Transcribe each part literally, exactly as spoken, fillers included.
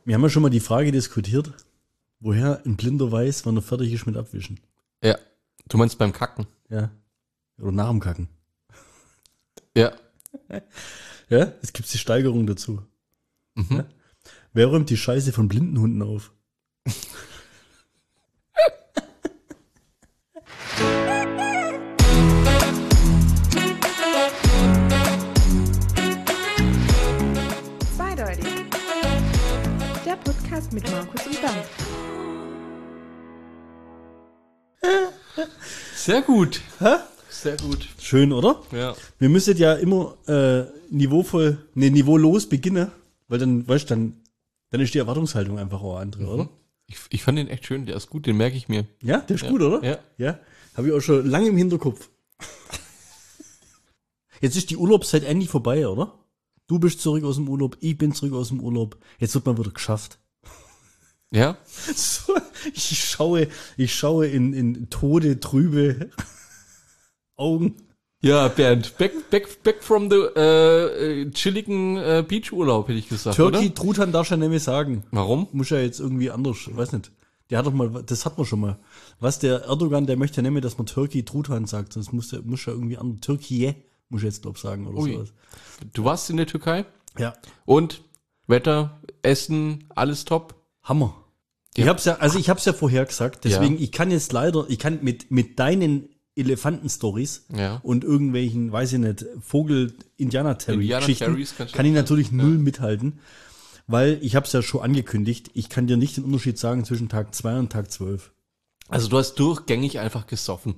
Wir haben ja schon mal die Frage diskutiert, woher ein Blinder weiß, wann er fertig ist mit Abwischen. Ja. Du meinst beim Kacken? Ja. Oder nach dem Kacken. Ja. Ja, es gibt die Steigerung dazu. Mhm. Ja? Wer räumt die Scheiße von blinden Hunden auf? Zweideutig. Der Podcast mit Markus und Bernd. Sehr gut. Hä? Sehr gut. Schön, oder? Ja. Wir müssen ja immer äh, niveauvoll, ne, niveaulos beginnen, weil dann, weißt du, dann, dann ist die Erwartungshaltung einfach auch andere, Mhm. oder? Ich, ich fand den echt schön, der ist gut, den merke ich mir. Ja, der ist Ja. gut, oder? Ja. Ja, habe ich auch schon lange im Hinterkopf. Jetzt ist die Urlaubszeit endlich vorbei, oder? Du bist zurück aus dem Urlaub, ich bin zurück aus dem Urlaub. Jetzt wird mal wieder geschafft. Ja? So, ich schaue, ich schaue in, in tode, trübe Augen. Ja, Bernd, back, back, back from the äh, äh, chilligen äh, Beachurlaub, hätte ich gesagt, Turkey oder? Truthahn darfst du ja nicht mehr sagen. Warum? Muss ja jetzt irgendwie anders, weiß nicht. Der hat doch mal, das hat man schon mal. Was, der Erdogan, der möchte ja nicht mehr, dass man Turkey Truthahn sagt, sonst muss der, muss ja irgendwie anders. Türkei, muss ich jetzt glaub sagen, oder Ui. sowas. Du warst in der Türkei Ja. und Wetter, Essen, alles top? Hammer. Ja. Ich hab's ja, also ich hab's ja vorher gesagt, deswegen, Ja. ich kann jetzt leider, ich kann mit, mit deinen Elefanten-Stories Ja. und irgendwelchen, weiß ich nicht, Vogel-Indianer-Terry-Geschichten, Indianer-Terrys kannst du kann ich nicht natürlich sagen. null Ja. mithalten, weil ich hab's ja schon angekündigt, ich kann dir nicht den Unterschied sagen zwischen Tag zwei und Tag zwölf. Also du hast durchgängig einfach gesoffen.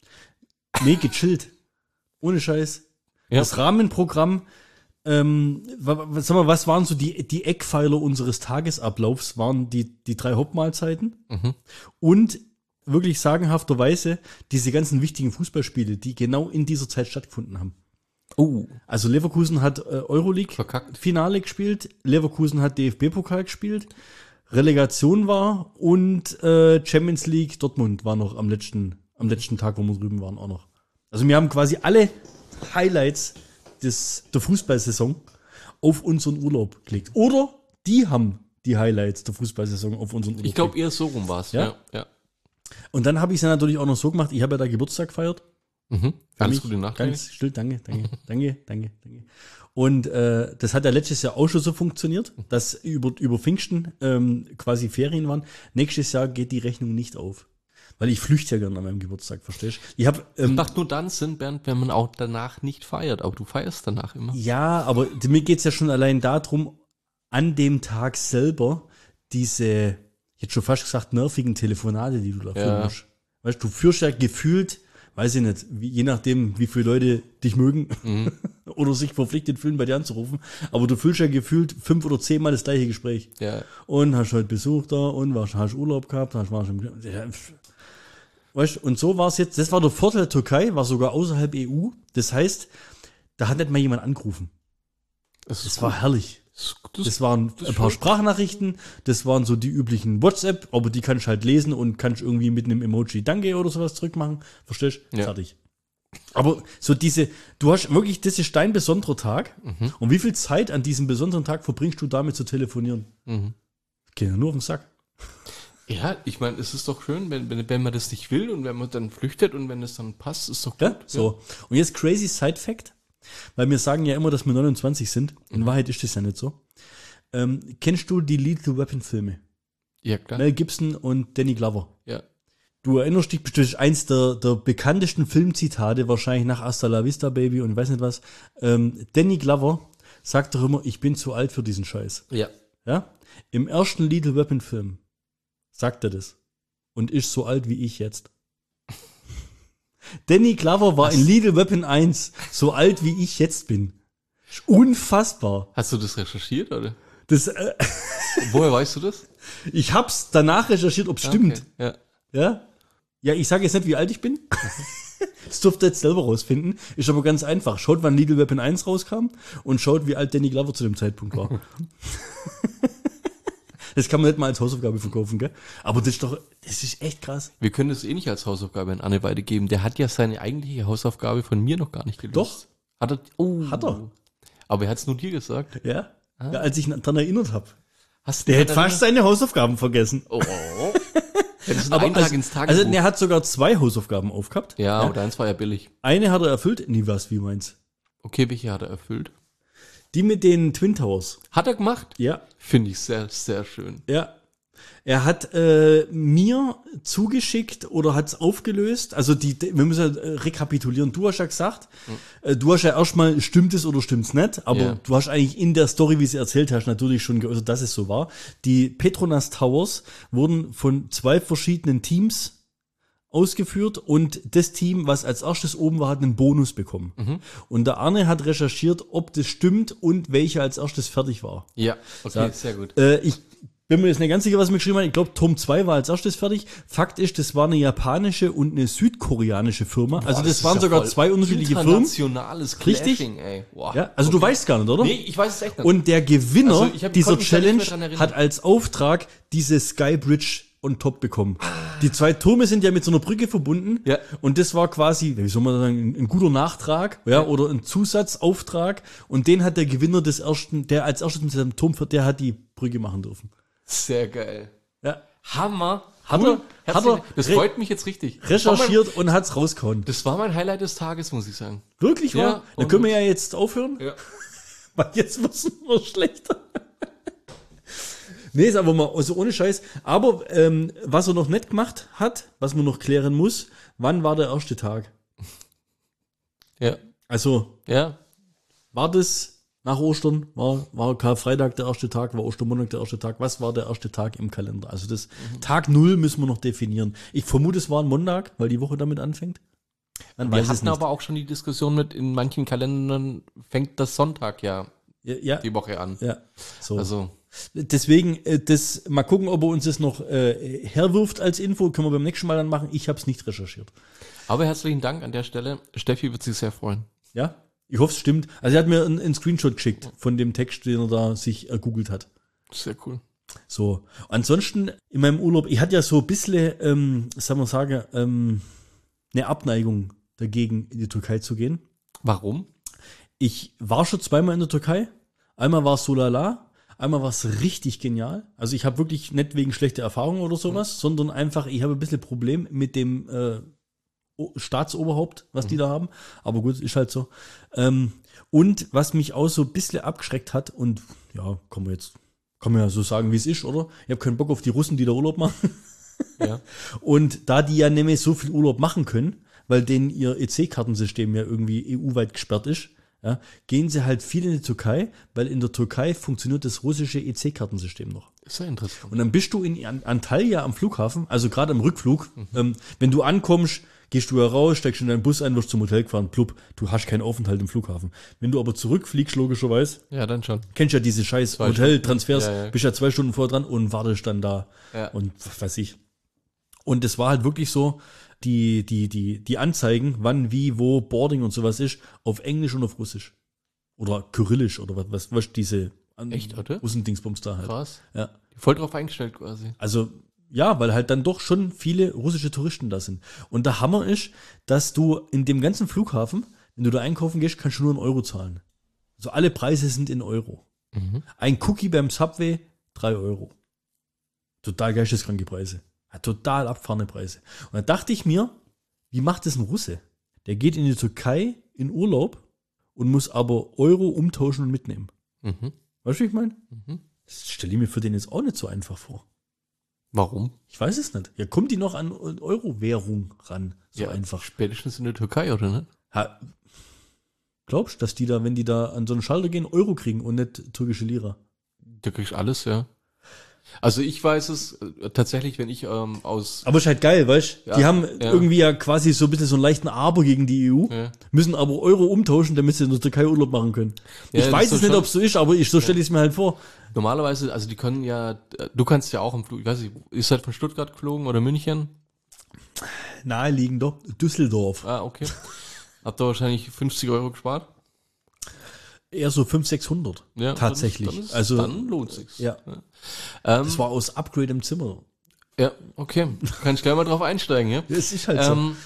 Nee, gechillt. Ohne Scheiß. Ja. Das Rahmenprogramm, ähm, wa- wa- sag mal, was waren so die, die Eckpfeiler unseres Tagesablaufs, waren die, die drei Hauptmahlzeiten Mhm. und wirklich sagenhafterweise diese ganzen wichtigen Fußballspiele, die genau in dieser Zeit stattgefunden haben. Oh. Also Leverkusen hat äh, Euroleague Verkackt. Finale gespielt, Leverkusen hat D F B-Pokal gespielt, Relegation war und äh, Champions League Dortmund war noch am letzten, am letzten Tag, wo wir drüben waren, auch noch. Also wir haben quasi alle Highlights des, der Fußballsaison auf unseren Urlaub gelegt. Oder die haben die Highlights der Fußballsaison auf unseren Urlaub Ich glaube gelegt. eher so rum war's. Ja? Ja. ja. Und dann habe ich es ja natürlich auch noch so gemacht, ich habe ja da Geburtstag gefeiert. Mhm. Für Ganz mich gute Nacht. Ganz still, danke, danke, danke, danke, danke. Und äh, das hat ja letztes Jahr auch schon so funktioniert, dass über, über Pfingsten ähm, quasi Ferien waren. Nächstes Jahr geht die Rechnung nicht auf. Weil ich flüchte ja gerne an meinem Geburtstag, verstehst du? Ich habe ähm, Macht nur dann Sinn, Bernd, wenn man auch danach nicht feiert. Aber du feierst danach immer. ja, aber mir geht's ja schon allein darum, an dem Tag selber diese, ich hätte schon fast gesagt, nervigen Telefonate, die du da führen Ja. musst. Weißt du, du führst ja gefühlt, weiß ich nicht, wie, je nachdem, wie viele Leute dich mögen Mhm. oder sich verpflichtet fühlen, bei dir anzurufen, aber du fühlst ja gefühlt fünf oder zehnmal das gleiche Gespräch. Ja. Und hast heute Besuch da und warst, hast Urlaub gehabt, hast, warst im, ja, pf. Weißt du, und so war es jetzt, das war der Vorteil Türkei, war sogar außerhalb E U, das heißt, da hat nicht mal jemand angerufen. Das, Das war herrlich. Das, das, Das waren ist ein paar schön. Sprachnachrichten, das waren so die üblichen WhatsApp, aber die kannst du halt lesen und kannst irgendwie mit einem Emoji Danke oder sowas zurückmachen. Verstehst du? Ja. Fertig. Aber so diese, du hast wirklich, das ist dein besonderer Tag. Mhm. Und wie viel Zeit an diesem besonderen Tag verbringst du damit zu telefonieren? Mhm. Geht ja nur auf den Sack. Ja, ich meine, es ist doch schön, wenn, wenn, wenn man das nicht will und wenn man dann flüchtet und wenn es dann passt, ist doch gut. Ja? So. Und jetzt crazy Side Fact, weil wir sagen ja immer, dass wir neunundzwanzig sind. In Mhm. Wahrheit ist das ja nicht so. Ähm, kennst du die Lethal Weapon Filme? Ja, klar. Mel Gibson und Danny Glover. Ja. Du erinnerst dich bestimmt, eins der, der bekanntesten Filmzitate, wahrscheinlich nach Hasta la Vista Baby und ich weiß nicht was. Ähm, Danny Glover sagt doch immer, ich bin zu alt für diesen Scheiß. Ja. Ja? Im ersten Lethal Weapon Film sagt er das. Und ist so alt wie ich jetzt. Danny Glover war in Lethal Weapon eins so alt wie ich jetzt bin. Unfassbar. Hast du das recherchiert, oder? Das, äh, Woher weißt du das? ich hab's danach recherchiert, ob es stimmt. Okay. Ja. Ja? Ja, ich sage jetzt nicht, wie alt ich bin. Das dürft ihr jetzt selber rausfinden. Ist aber ganz einfach. Schaut, wann Lethal Weapon eins rauskam und schaut, wie alt Danny Glover zu dem Zeitpunkt war. Das kann man nicht mal als Hausaufgabe verkaufen, gell? Aber das ist doch, das ist echt krass. Wir können das eh nicht als Hausaufgabe an Anne weitergeben. Der hat ja seine eigentliche Hausaufgabe von mir noch gar nicht gelöst. Doch. Hat er? Oh. Hat er. Aber er hat es nur dir gesagt. Ja? Ja, als ich daran erinnert habe. Hast Der du hätte fast seine Hausaufgaben vergessen. Oh. Das ist ein Aber Eintrag also, ins Tagebuch. also, er hat sogar zwei Hausaufgaben aufgehabt. ja, aber deins war ja billig. Eine hat er erfüllt. Nie was, wie meins. Okay, welche hat er erfüllt? Die mit den Twin Towers. Hat er gemacht? Ja. Finde ich sehr, sehr schön. Ja. Er hat äh, mir zugeschickt oder hat es aufgelöst. Also die, die, wir müssen ja äh, rekapitulieren. Du hast ja gesagt, mhm. äh, du hast ja erstmal, stimmt es oder stimmt's nicht, aber Ja. du hast eigentlich in der Story, wie sie erzählt hast, natürlich schon geäußert, dass es so war. Die Petronas Towers wurden von zwei verschiedenen Teams ausgeführt und das Team, was als erstes oben war, hat einen Bonus bekommen. Mhm. Und der Arne hat recherchiert, ob das stimmt und welcher als erstes fertig war. Ja, okay, Ja. sehr gut. Äh, ich bin mir jetzt nicht ganz sicher, was mir geschrieben hat. Ich glaube, Turm zwei war als erstes fertig. Fakt ist, das war eine japanische und eine südkoreanische Firma. Boah, also das, ist waren ja sogar voll zwei unterschiedliche Firmen. Internationales Richtig? Clashing, ey. Wow. Ja, also du weißt gar nicht, oder? Nee, ich weiß es echt nicht. Und der Gewinner Also ich hab- dieser konnte mich da nicht Challenge mehr dran erinnern. hat als Auftrag diese Skybridge on top bekommen. Die zwei Türme sind ja mit so einer Brücke verbunden. Ja. Und das war quasi, wie soll man sagen, ein, ein guter Nachtrag, ja, oder ein Zusatzauftrag. Und den hat der Gewinner des ersten, der als erstes mit seinem Turm, der hat die Brücke machen dürfen. Sehr geil. Ja. Hammer. Hat Cool. er- hat Herzlichen- er das re- freut mich jetzt richtig. Das war mein- Recherchiert und hat's rausgehauen. Das war mein Highlight des Tages, muss ich sagen. Wirklich wahr? Ja, Dann und- können wir ja jetzt aufhören, Ja. weil jetzt wird's nur schlechter. Nee, ist aber mal, also ohne Scheiß. Aber ähm, was er noch nicht gemacht hat, was man noch klären muss, wann war der erste Tag? Ja. Also, Ja. war das nach Ostern? War, war Karfreitag der erste Tag? War Ostermontag der erste Tag? Was war der erste Tag im Kalender? Also das Mhm. Tag Null müssen wir noch definieren. Ich vermute, es war ein Montag, weil die Woche damit anfängt. Man Wir weiß es hatten nicht. aber auch schon die Diskussion mit, in manchen Kalendern fängt das Sonntag ja ja, ja, die Woche an. ja, so. Also, Deswegen, äh, das, mal gucken, ob er uns das noch äh, herwirft als Info. Können wir beim nächsten Mal dann machen. Ich habe es nicht recherchiert. aber herzlichen Dank an der Stelle. Steffi wird sich sehr freuen. Ja, ich hoffe, es stimmt. Also er hat mir einen, einen Screenshot geschickt von dem Text, den er da sich ergoogelt hat. Sehr cool. So, ansonsten in meinem Urlaub, ich hatte ja so ein bisschen, ähm, sagen wir sagen, ähm, eine Abneigung dagegen, in die Türkei zu gehen. Warum? Ich war schon zweimal in der Türkei. Einmal war es so lala, einmal war es richtig genial. Also ich habe wirklich nicht wegen schlechter Erfahrungen oder sowas, mhm. sondern einfach, ich habe ein bisschen Problem mit dem äh, Staatsoberhaupt, was mhm. die da haben. Aber gut, ist halt so. Ähm, und was mich auch so ein bisschen abgeschreckt hat, und ja, kann man jetzt, kann man ja so sagen, wie es ist, oder? Ich habe keinen Bock auf die Russen, die da Urlaub machen. Ja. Und da die ja nämlich so viel Urlaub machen können, weil denen ihr E C-Kartensystem ja irgendwie E U-weit gesperrt ist, ja, gehen sie halt viel in die Türkei, weil in der Türkei funktioniert das russische E C-Kartensystem noch. Ist ja interessant. Und dann bist du in An- Antalya am Flughafen, also gerade am Rückflug, mhm. ähm, wenn du ankommst, gehst du ja raus, steigst in deinen Bus ein, wirst zum Hotel gefahren, plupp, du hast keinen Aufenthalt im Flughafen. Wenn du aber zurückfliegst, logischerweise, Ja, dann schon. kennst ja diese scheiß Zwei Hoteltransfers, Stunden. Ja, ja. bist ja zwei Stunden vorher dran und wartest dann da Ja. und was weiß ich. Und es war halt wirklich so, die, die, die, die Anzeigen, wann, wie, wo Boarding und sowas ist, auf Englisch und auf Russisch. Oder Kyrillisch oder was, was, was diese an- Echt, oder? Russendingsbums da halt. Krass. Ja. Voll drauf eingestellt quasi. Also, ja, weil halt dann doch schon viele russische Touristen da sind. Und der Hammer ist, dass du in dem ganzen Flughafen, wenn du da einkaufen gehst, kannst du nur in Euro zahlen. Also alle Preise sind in Euro. Mhm. Ein Cookie beim Subway, drei Euro. Total geisteskranke Preise. Ja, total abfahrene Preise. Und dann dachte ich mir, wie macht das ein Russe? Der geht in die Türkei in Urlaub und muss aber Euro umtauschen und mitnehmen. Mhm. Weißt du, wie ich meine? Mhm. Das stelle ich mir für den jetzt auch nicht so einfach vor. Warum? Ich weiß es nicht. Ja, kommt die noch an Euro-Währung ran? So ja, einfach. Spätestens in der Türkei, oder ne? Ha, glaubst du, dass die da, wenn die da an so einen Schalter gehen, Euro kriegen und nicht türkische Lira? Da kriegst du alles, ja. Also ich weiß es äh, tatsächlich, wenn ich ähm, aus... Aber ist halt geil, weißt du? Ja, Die haben ja. irgendwie ja quasi so ein bisschen so einen leichten Aber gegen die E U, Ja. müssen aber Euro umtauschen, damit sie in der Türkei Urlaub machen können. Ja, ich das weiß ist es so nicht, schon- ob es so ist, aber ich, so stelle ich es mir halt vor. Normalerweise, also die können ja... äh, Du kannst ja auch im Flug... Ich weiß nicht, ist halt von Stuttgart geflogen oder München? Naheliegender Düsseldorf. Ah, okay. Habt ihr wahrscheinlich fünfzig Euro gespart? Eher so fünfhundert, sechshundert. Ja, Tatsächlich. Dann, ist, also, dann lohnt sich's. ja. Ähm, Das war aus Upgrade im Zimmer. ja, okay. Kann ich gleich mal drauf einsteigen, ja? Das ist halt so. Ähm,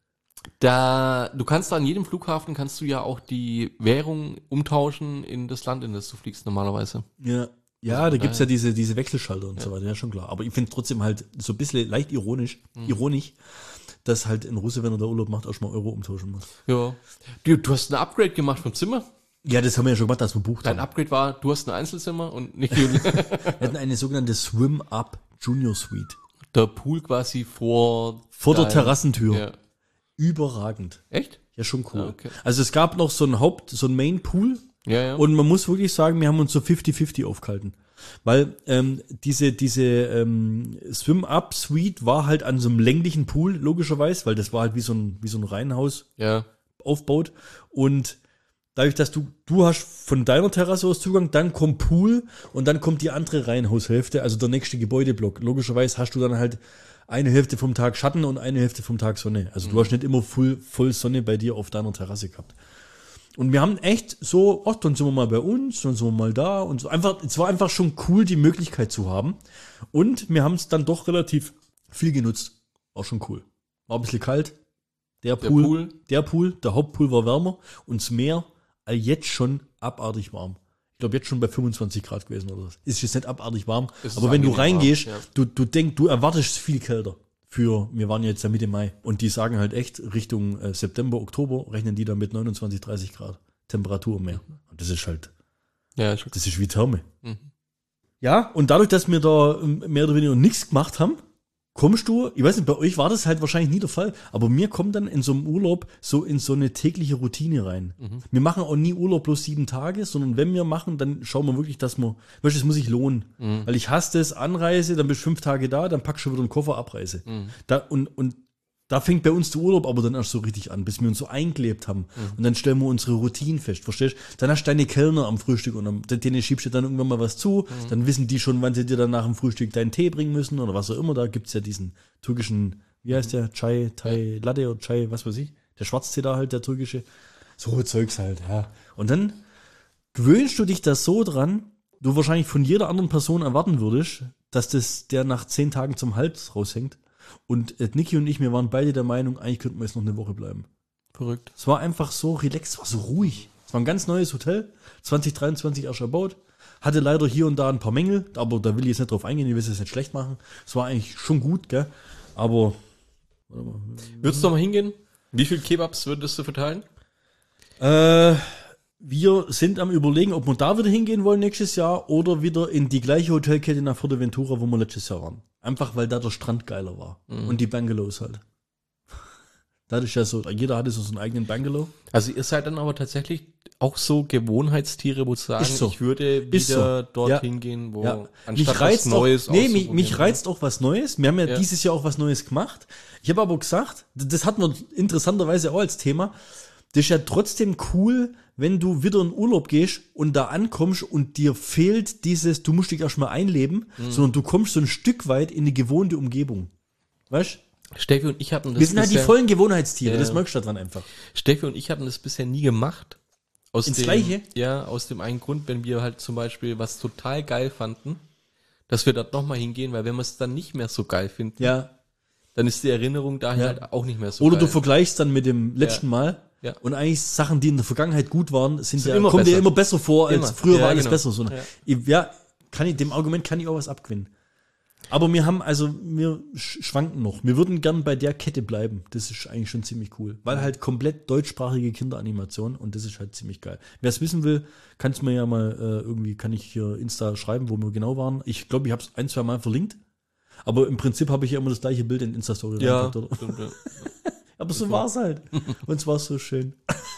da, du kannst da an jedem Flughafen kannst du ja auch die Währung umtauschen in das Land, in das du fliegst normalerweise. Ja. Ja, da gibt's ja diese, diese Wechselschalter und ja. so weiter, ja, schon klar. Aber ich finde trotzdem halt so ein bisschen leicht ironisch, mhm. ironisch, dass halt ein Russe, wenn er da Urlaub macht, auch schon mal Euro umtauschen muss. Ja. Du, du hast ein Upgrade gemacht vom Zimmer? Ja, das haben wir ja schon gemacht, dass wir bucht Dein haben. Upgrade war, du hast ein Einzelzimmer und nicht Wir hatten eine sogenannte Swim-Up Junior Suite. Der Pool quasi vor... Vor der Terrassentür. Ja. Überragend. Echt? Ja, schon cool. Ah, okay. Also es gab noch so ein Haupt, so ein Main-Pool. Ja, ja. Und man muss wirklich sagen, wir haben uns so fifty fifty aufgehalten. Weil ähm, diese diese ähm, Swim-Up-Suite war halt an so einem länglichen Pool, logischerweise, weil das war halt wie so ein, wie so ein Reihenhaus ja. aufbaut. Und dadurch, dass du, du hast von deiner Terrasse aus Zugang, dann kommt Pool und dann kommt die andere Reihenhaushälfte, also der nächste Gebäudeblock. Logischerweise hast du dann halt eine Hälfte vom Tag Schatten und eine Hälfte vom Tag Sonne. Also mhm. du hast nicht immer voll, voll Sonne bei dir auf deiner Terrasse gehabt. Und wir haben echt so, ach, dann sind wir mal bei uns, dann sind wir mal da und so. Einfach, es war einfach schon cool, die Möglichkeit zu haben. Und wir haben es dann doch relativ viel genutzt. War schon cool. War ein bisschen kalt. Der Pool, der Pool, der, Pool, der Hauptpool war wärmer und das Meer jetzt schon abartig warm. Ich glaube, jetzt schon bei fünfundzwanzig Grad gewesen oder was. Ist jetzt nicht abartig warm, aber wenn du reingehst, warm, ja. du, du denkst, du erwartest viel kälter. Für, wir waren jetzt ja Mitte Mai und die sagen halt echt, Richtung äh, September, Oktober rechnen die dann mit neunundzwanzig, dreißig Grad Temperatur mehr. Und das ist halt, ja, das ist wie Therme. Mhm. Ja, und dadurch, dass wir da mehr oder weniger nichts gemacht haben, kommst du, ich weiß nicht, bei euch war das halt wahrscheinlich nie der Fall, aber mir kommt dann in so einem Urlaub so in so eine tägliche Routine rein. Mhm. Wir machen auch nie Urlaub bloß sieben Tage, sondern wenn wir machen, dann schauen wir wirklich, dass wir, weißt du, das muss sich lohnen. Mhm. Weil ich hasse das, Anreise, dann bist du fünf Tage da, dann packst du wieder einen Koffer, Abreise. Mhm. Da, und, und da fängt bei uns der Urlaub aber dann erst so richtig an, bis wir uns so eingelebt haben. Mhm. Und dann stellen wir unsere Routinen fest, verstehst du? Dann hast du deine Kellner am Frühstück und am, denen schiebst du dann irgendwann mal was zu. Mhm. Dann wissen die schon, wann sie dir dann nach dem Frühstück deinen Tee bringen müssen oder was auch immer. Da gibt's ja diesen türkischen, wie heißt der? Chai, Thai, Latte oder Chai, was weiß ich. Der Schwarztee da halt, der türkische. So Zeugs halt, ja. Und dann gewöhnst du dich da so dran, du wahrscheinlich von jeder anderen Person erwarten würdest, dass das der nach zehn Tagen zum Hals raushängt. Und äh, Niki und ich, wir waren beide der Meinung, eigentlich könnten wir jetzt noch eine Woche bleiben. Verrückt. Es war einfach so relaxed, es war so ruhig. Es war ein ganz neues Hotel, zwanzig dreiundzwanzig erst erbaut. Hatte leider hier und da ein paar Mängel, aber da will ich jetzt nicht drauf eingehen, ich will es jetzt nicht schlecht machen. Es war eigentlich schon gut, gell? Aber, warte mal. Würdest du noch mal hingehen? Wie viele Kebabs würdest du verteilen? Äh, wir sind am Überlegen, ob wir da wieder hingehen wollen nächstes Jahr oder wieder in die gleiche Hotelkette nach Fuerteventura, wo wir letztes Jahr waren. Einfach, weil da der Strand geiler war. Mhm. Und die Bungalows halt. Da ist ja so, jeder hatte so seinen eigenen Bungalow. Also ihr seid dann aber tatsächlich auch so Gewohnheitstiere, wo zu sagen, so. ich würde Ist wieder so. dorthin ja. gehen, wo ja. anstatt mich reizt was Neues auch, nee, mich, mich reizt auch was Neues. Wir haben ja, ja dieses Jahr auch was Neues gemacht. Ich habe aber gesagt, das hatten wir interessanterweise auch als Thema, das ist ja trotzdem cool, wenn du wieder in Urlaub gehst und da ankommst und dir fehlt dieses, du musst dich erstmal einleben, mhm. sondern du kommst so ein Stück weit in die gewohnte Umgebung. Weißt du? Steffi und ich hatten das Wir sind halt die bisher, vollen Gewohnheitstiere, ja. das merkst du daran einfach. Steffi und ich hatten das bisher nie gemacht. Aus Ins dem, Gleiche? Ja, aus dem einen Grund, wenn wir halt zum Beispiel was total geil fanden, dass wir dort nochmal hingehen, weil wenn wir es dann nicht mehr so geil finden, Ja. dann ist die Erinnerung dahin Ja. halt auch nicht mehr so Oder geil. du vergleichst dann mit dem letzten Ja. Mal. Ja. Und eigentlich Sachen, die in der Vergangenheit gut waren, sind Sind ja, immer kommen dir besser. immer besser vor, als Immer. früher Ja, war alles genau. besser. So, Ja. ich, ja, kann ich, dem Argument kann ich auch was abgewinnen. Aber wir haben, also, wir sch- schwanken noch. Wir würden gern bei der Kette bleiben. Das ist eigentlich schon ziemlich cool. Weil halt komplett deutschsprachige Kinderanimation und das ist halt ziemlich geil. Wer es wissen will, kann es mir ja mal äh, irgendwie, kann ich hier Insta schreiben, wo wir genau waren. Ich glaube, ich habe es ein, zwei Mal verlinkt. Aber im Prinzip habe ich ja immer das gleiche Bild in Insta-Story Ja, reingepackt, oder? stimmt, ja. Aber so war es halt. Und es war so schön.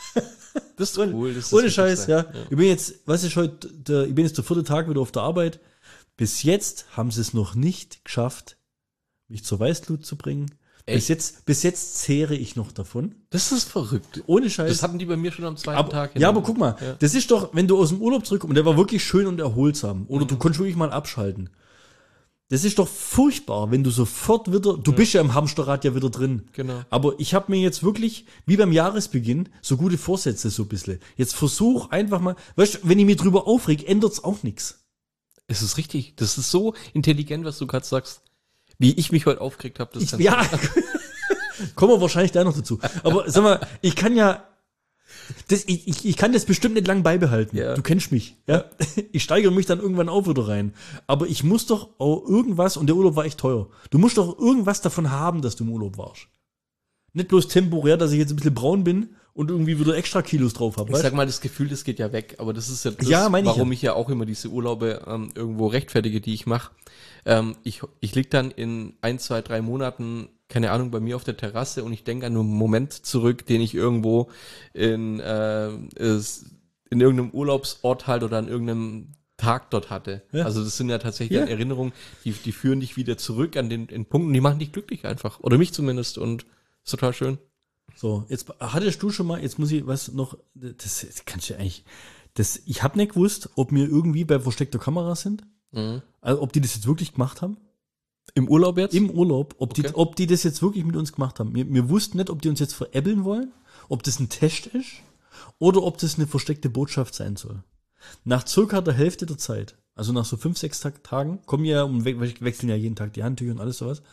Das ist cool. Das ist Ohne wirklich Scheiß, sein. ja. Ich bin jetzt, was ist heute, der, ich bin jetzt der vierte Tag wieder auf der Arbeit. Bis jetzt haben sie es noch nicht geschafft, mich zur Weißglut zu bringen. Bis Echt? jetzt, bis jetzt zehre ich noch davon. Das ist verrückt. Ohne Scheiß. Das hatten die bei mir schon am zweiten aber, Tag. ja, aber guck mal, Ja. das ist doch, wenn du aus dem Urlaub zurückkommst, und der war wirklich schön und erholsam, oder Mhm. du konntest wirklich mal abschalten. Das ist doch furchtbar, wenn du sofort wieder, du bist ja im Hamsterrad ja wieder drin. Genau. Aber ich habe mir jetzt wirklich, wie beim Jahresbeginn, so gute Vorsätze so ein bisschen. Jetzt versuch einfach mal, weißt du, wenn ich mich drüber aufreg, ändert's auch nichts. Es ist richtig. Das ist so intelligent, was du gerade sagst. Wie ich mich heute aufgeregt habe. Ich, ja, kommen wir wahrscheinlich da noch dazu. Aber sag mal, ich kann ja, Das, ich, ich, ich kann das bestimmt nicht lang beibehalten. Ja. Du kennst mich. Ja? Ich steigere mich dann irgendwann auch wieder rein. Aber ich muss doch auch irgendwas, und der Urlaub war echt teuer. Du musst doch irgendwas davon haben, dass du im Urlaub warst. Nicht bloß temporär, dass ich jetzt ein bisschen braun bin und irgendwie wieder extra Kilos drauf habe. Ich sag mal, das Gefühl, das geht ja weg, aber das ist ja das, Ja, meine ich warum ja. ich ja auch immer diese Urlaube ähm, irgendwo rechtfertige, die ich mache. Ähm, ich, ich lieg dann in ein, zwei, drei Monaten, keine Ahnung, bei mir auf der Terrasse und ich denke an einen Moment zurück, den ich irgendwo in, äh, ist, in irgendeinem Urlaubsort halt oder an irgendeinem Tag dort hatte. Ja. Also das sind ja tatsächlich Ja. dann Erinnerungen, die, die führen dich wieder zurück an den, den Punkten, die machen dich glücklich einfach. Oder mich zumindest und ist total schön. So, jetzt hattest du schon mal, jetzt muss ich was noch, das, das kannst du ja eigentlich, das, ich habe nicht gewusst, ob wir irgendwie bei versteckter Kamera sind, Mhm. also ob die das jetzt wirklich gemacht haben. Im Urlaub jetzt? Im Urlaub, ob, Okay. die, ob die das jetzt wirklich mit uns gemacht haben. Wir, wir wussten nicht, ob die uns jetzt veräppeln wollen, ob das ein Test ist oder ob das eine versteckte Botschaft sein soll. Nach circa der Hälfte der Zeit, also nach so fünf, sechs Tag, Tagen, kommen ja und we wechseln ja jeden Tag die Handtücher und alles sowas,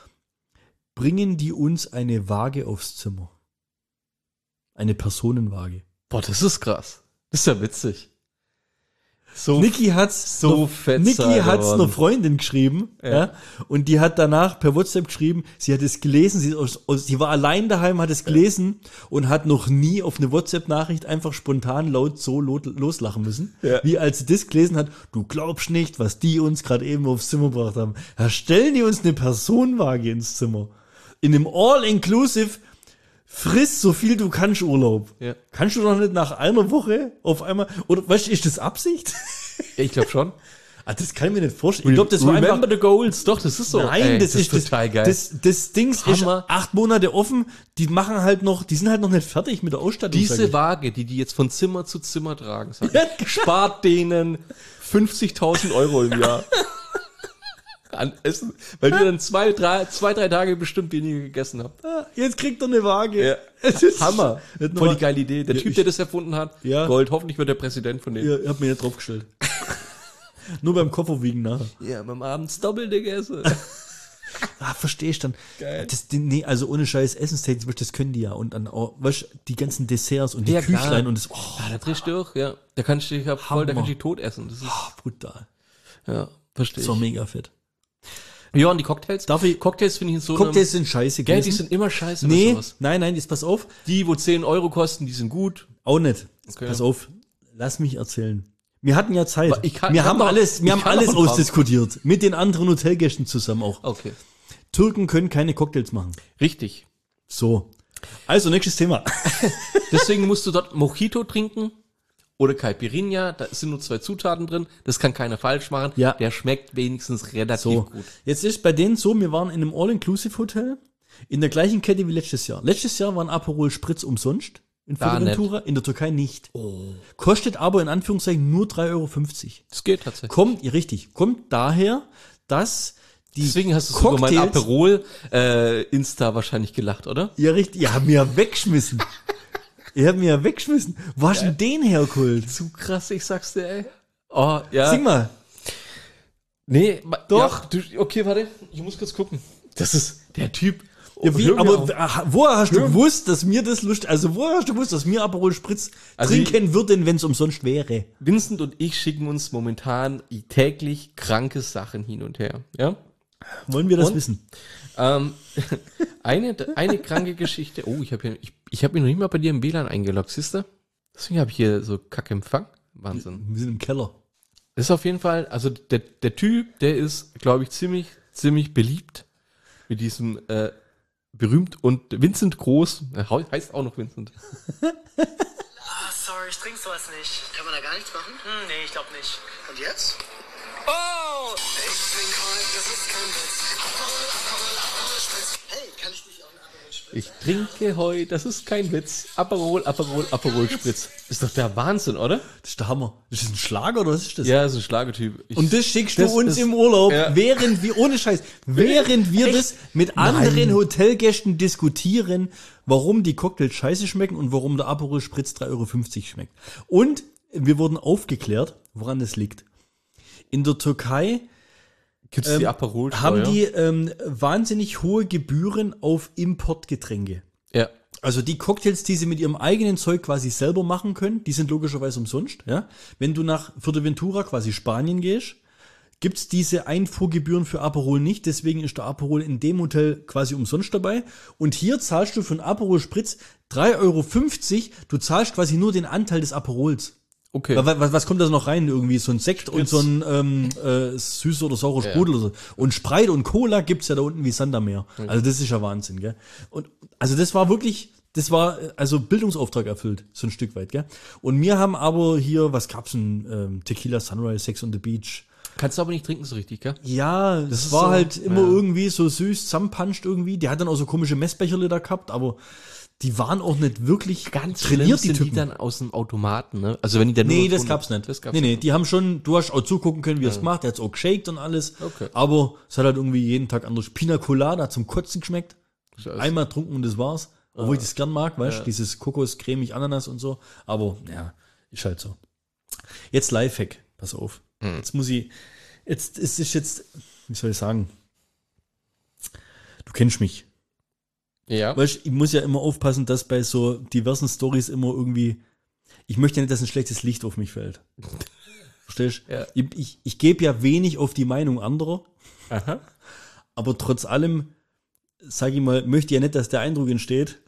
bringen die uns eine Waage aufs Zimmer. Eine Personenwaage. Boah, das ist krass. Das ist ja witzig. So, Niki hat's so noch, fett Niki sein hat's geworden. einer Freundin geschrieben, ja. Ja. Und die hat danach per WhatsApp geschrieben, sie hat es gelesen, sie, aus, aus, sie war allein daheim, hat es gelesen und hat noch nie auf eine WhatsApp-Nachricht einfach spontan laut so lo loslachen müssen, Ja. wie als sie das gelesen hat, du glaubst nicht, was die uns gerade eben aufs Zimmer gebracht haben. Da stellen die uns eine Personenwaage ins Zimmer. In einem All-Inclusive friss so viel du kannst Urlaub. Ja. Kannst du doch nicht nach einer Woche auf einmal, oder weißt du, ist das Absicht? Ja, ich glaube schon. Ah, das kann ich mir nicht vorstellen. Ich glaube, das war Remember einfach, the goals. Doch, das ist so. nein, Ey, das, ist total das, geil. Das, das Dings ist Hammer. acht Monate offen, die machen halt noch, die sind halt noch nicht fertig mit der Ausstattung. sag Diese ich. Waage, die die jetzt von Zimmer zu Zimmer tragen, sag Ja, ich, spart denen fünfzigtausend Euro im Jahr an Essen, weil ihr dann zwei, drei, zwei, drei Tage bestimmt weniger gegessen habt. Ah, jetzt kriegt er eine Waage. Ja. Es ist Hammer. Nicht Voll nur- die geile Idee. Der Ja, Typ, ich- der das erfunden hat, Ja. Gold, hoffentlich wird der Präsident von denen. Ja, ich hab mir nicht draufgestellt. Nur beim Koffer wiegen nachher. Ja, beim Abends doppelt gegessen. Ah, versteh ich dann. Geil. Das, die- nee, also ohne Scheiß Essenstechnik, das können die ja. Und dann auch, weißt du, die ganzen Desserts und die Ja, klar. Küchlein und das, oh, Ja, da drehst du durch, ja. Da kannst du dich ja voll, da Hammer. kannst du dich tot essen. Das ist, brutal. ja, verstehe So ich. mega fett. Ja, und die Cocktails? Darf ich- Cocktails finde ich in so Cocktails sind scheiße Gell, die gewesen. sind immer scheiße bei Nee, sowas. nein, nein, jetzt pass auf. Die, wo zehn Euro kosten, die sind gut. Auch nicht. Okay. Pass auf. Lass mich erzählen. Wir hatten ja Zeit. Ich kann- wir ich hab haben noch- alles, wir ich haben kann alles noch ein paar. ausdiskutiert. Mit den anderen Hotelgästen zusammen auch. Okay. Türken können keine Cocktails machen. Richtig. So. Also, nächstes Thema. Deswegen musst du dort Mojito trinken oder Caipirinha. Da sind nur zwei Zutaten drin. Das kann keiner falsch machen. Ja. Der schmeckt wenigstens relativ So. gut. Jetzt ist bei denen so, wir waren in einem All-Inclusive-Hotel in der gleichen Kette wie letztes Jahr. Letztes Jahr war ein Aperol Spritz umsonst in Da Fuerteventura, in der Türkei nicht. Kostet aber in Anführungszeichen nur drei Euro fünfzig. Das geht tatsächlich. Kommt, ja, richtig, kommt daher, dass die Deswegen hast du über mein Cocktails- Aperol äh, Insta wahrscheinlich gelacht, oder? Ja, richtig. Ihr habt mir ja weggeschmissen. Ihr habt mir ja weggeschmissen. Wo hast du denn den hergeholt? Zu krass, ich sag's dir, ey. Oh, ja. Sing mal. Nee, ma- Doch. Ja, du, okay, warte. Ich muss kurz gucken. Das ist der Typ. Ja, wie, Hör mir aber auf. ah, woher hast du Hör- gewusst, dass mir das Lust, also woher hast du gewusst, dass mir Aperol Spritz Also trinken würden, wenn es umsonst wäre? Vincent und ich schicken uns momentan täglich kranke Sachen hin und her. Ja. Wollen wir das Und? wissen? Ähm, eine, eine kranke Geschichte. Oh, ich habe hier, ich, ich habe mich noch nicht mal bei dir im W L A N eingeloggt, siehst du? Deswegen habe ich hier so kacke Empfang. Wahnsinn. Wir sind im Keller. Das ist auf jeden Fall, also der, der Typ, der ist, glaube ich, ziemlich, ziemlich beliebt mit diesem äh, berühmt und Vincent Groß, er hau- heißt auch noch Vincent. Ah, sorry, ich trink sowas nicht. Kann man da gar nichts machen? Hm, nee, ich glaube nicht. Und jetzt? Oh! Ich trink heute, das ist kein Witz. Hey, kann ich dich auch eine Aperol Spritz? Ich trinke heute, das ist kein Witz, Aperol, Aperol, Aperol Spritz. Ist doch der Wahnsinn, oder? Das ist der Hammer. Das ist ein Schlager oder was ist das? Ja, ist ein Schlagertyp. Ich, Und das schickst du das uns ist- im Urlaub, Ja. während wir, ohne Scheiß, während wir das mit anderen Hotelgästen diskutieren, warum die Cocktails scheiße schmecken und warum der Aperol Spritz drei Euro fünfzig schmeckt. Und wir wurden aufgeklärt, woran das liegt. In der Türkei Gibt's die Aperol haben die ähm, wahnsinnig hohe Gebühren auf Importgetränke. Ja. Also die Cocktails, die sie mit ihrem eigenen Zeug quasi selber machen können, die sind logischerweise umsonst. Ja? Wenn du nach Fuerteventura, quasi Spanien, gehst, gibt's diese Einfuhrgebühren für Aperol nicht. Deswegen ist der Aperol in dem Hotel quasi umsonst dabei. Und hier zahlst du für einen Aperol Spritz drei Euro fünfzig. Du zahlst quasi nur den Anteil des Aperols. Okay. Was, was, was kommt da noch rein? Irgendwie so ein Sekt und so ein ähm, äh, süßer oder saurer Sprudel oder so. Und Sprite und Cola gibt's ja da unten wie Sand am Meer. Also das ist ja Wahnsinn, gell? Und also das war wirklich, das war also Bildungsauftrag erfüllt, so ein Stück weit, gell? Und wir haben aber hier, was gab's denn? Ähm, Tequila Sunrise, Sex on the Beach. Kannst du aber nicht trinken so richtig, gell? Ja, das, ist war so, halt immer ja. irgendwie so süß, zusammenpanscht irgendwie. Der hat dann auch so komische Messbecherle da gehabt, aber die waren auch nicht wirklich Ganz schlimm trainiert, die sind die Typen. dann aus dem Automaten, ne? Also wenn die dann Nee, nur das von- gab's nicht. Das gab's nee, nee, nicht. die haben schon, du hast auch zugucken können, wie er es gemacht, der hat's auch geshaked und alles. Okay. Aber es hat halt irgendwie jeden Tag anders. Pina Colada zum Kotzen geschmeckt. Scheiße. Einmal trunken und das war's. Obwohl ich das gern mag, weißt du, Ja. dieses Kokos, cremig, Ananas und so. Aber, ja, ist halt so. Jetzt Lifehack, pass auf. Hm. Jetzt muss ich, jetzt, es ist jetzt, wie soll ich sagen? Du kennst mich. Ja. Weißt, ich muss ja immer aufpassen, dass bei so diversen Stories immer irgendwie, ich möchte ja nicht, dass ein schlechtes Licht auf mich fällt. Verstehst du? Ja. Ich, ich, ich gebe ja wenig auf die Meinung anderer, Aha. aber trotz allem, sage ich mal, möchte ja nicht, dass der Eindruck entsteht,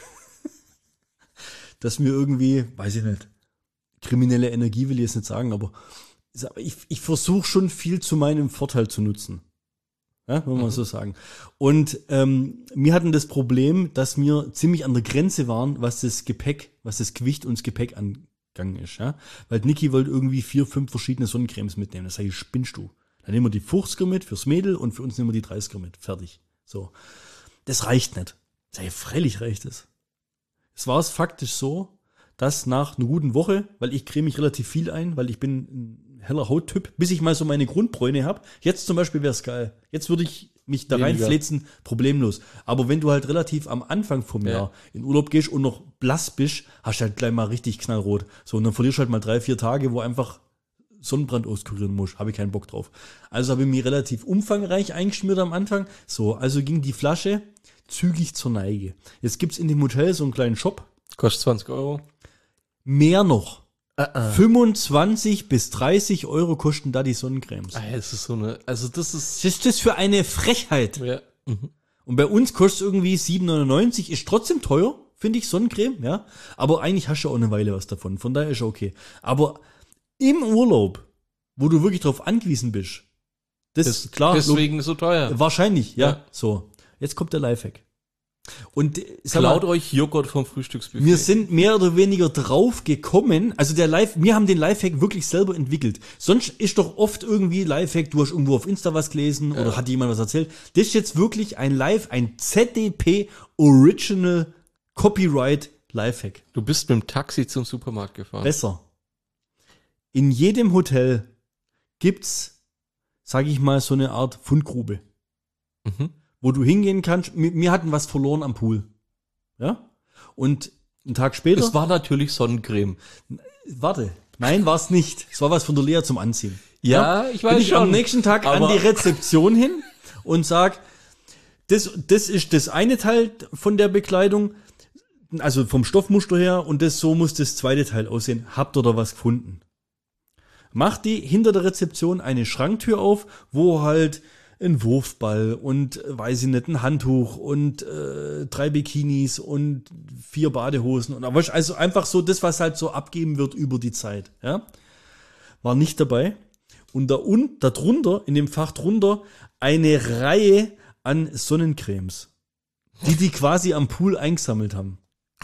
dass mir irgendwie, weiß ich nicht, kriminelle Energie will ich jetzt nicht sagen, aber ich, ich versuche schon viel zu meinem Vorteil zu nutzen. Ja, wenn man so sagen. Und ähm, wir hatten das Problem, dass wir ziemlich an der Grenze waren, was das Gepäck, was das Gewicht und das Gepäck angegangen ist. Ja? Weil Niki wollte irgendwie vier, fünf verschiedene Sonnencremes mitnehmen. Das sage ich, spinnst du. Dann nehmen wir die fünfziger mit fürs Mädel und für uns nehmen wir die dreißiger mit. Fertig. So. Das reicht nicht. Sag ich, freilich reicht es. Es war es faktisch so, dass nach einer guten Woche, weil ich creme mich relativ viel ein, weil ich bin ein heller Hauttyp, bis ich mal so meine Grundbräune habe. Jetzt zum Beispiel wäre es geil. Jetzt würde ich mich da Weniger. reinflitzen, problemlos. Aber wenn du halt relativ am Anfang vom Ja. Jahr in Urlaub gehst und noch blass bist, hast du halt gleich mal richtig knallrot. So, und dann verlierst du halt mal drei, vier Tage, wo einfach Sonnenbrand auskurieren musst. Habe ich keinen Bock drauf. Also habe ich mich relativ umfangreich eingeschmiert am Anfang. So, also ging die Flasche zügig zur Neige. Jetzt gibt's in dem Hotel so einen kleinen Shop. Kostet zwanzig Euro. Mehr noch. Uh-uh. fünfundzwanzig bis dreißig Euro kosten da die Sonnencremes. Ah, es ist so eine, also das ist, Was ist das für eine Frechheit? ja. Mhm. Und bei uns kostet es irgendwie sieben neunundneunzig, ist trotzdem teuer, finde ich, Sonnencreme, ja. Aber eigentlich hast du auch eine Weile was davon, von daher ist okay. Aber im Urlaub, wo du wirklich drauf angewiesen bist, das, Das, ist klar, deswegen so teuer. log- wahrscheinlich, ja, Ja. so. Jetzt kommt der Lifehack. Und äh, sag mal, Klaut euch Joghurt vom Frühstücksbuffet. wir sind mehr oder weniger drauf gekommen, also der Live, wir haben den Lifehack wirklich selber entwickelt. Sonst ist doch oft irgendwie Lifehack, du hast irgendwo auf Insta was gelesen oder hat jemand was erzählt. Das ist jetzt wirklich ein Live, ein Z D P Original Copyright Lifehack. Du bist mit dem Taxi zum Supermarkt gefahren. Besser. In jedem Hotel gibt's, sage ich mal, so eine Art Fundgrube, Mhm. wo du hingehen kannst. Wir, wir hatten was verloren am Pool. Ja? Und einen Tag später. Es war natürlich Sonnencreme. Warte. Nein, war's nicht. Es war was von der Lea zum Anziehen. Ja, ich weiß Bin ich schon. am nächsten Tag an Aber- die Rezeption hin und sag, das, das ist das eine Teil von der Bekleidung, also vom Stoffmuster her, und das so muss das zweite Teil aussehen. Habt ihr da was gefunden? Macht die hinter der Rezeption eine Schranktür auf, wo halt ein Wurfball und, äh, weiß ich nicht, ein Handtuch und äh, drei Bikinis und vier Badehosen und aber also einfach so das, was halt so abgeben wird über die Zeit, ja, war nicht dabei. Und da und darunter, in dem Fach drunter, eine Reihe an Sonnencremes, die die quasi am Pool eingesammelt haben.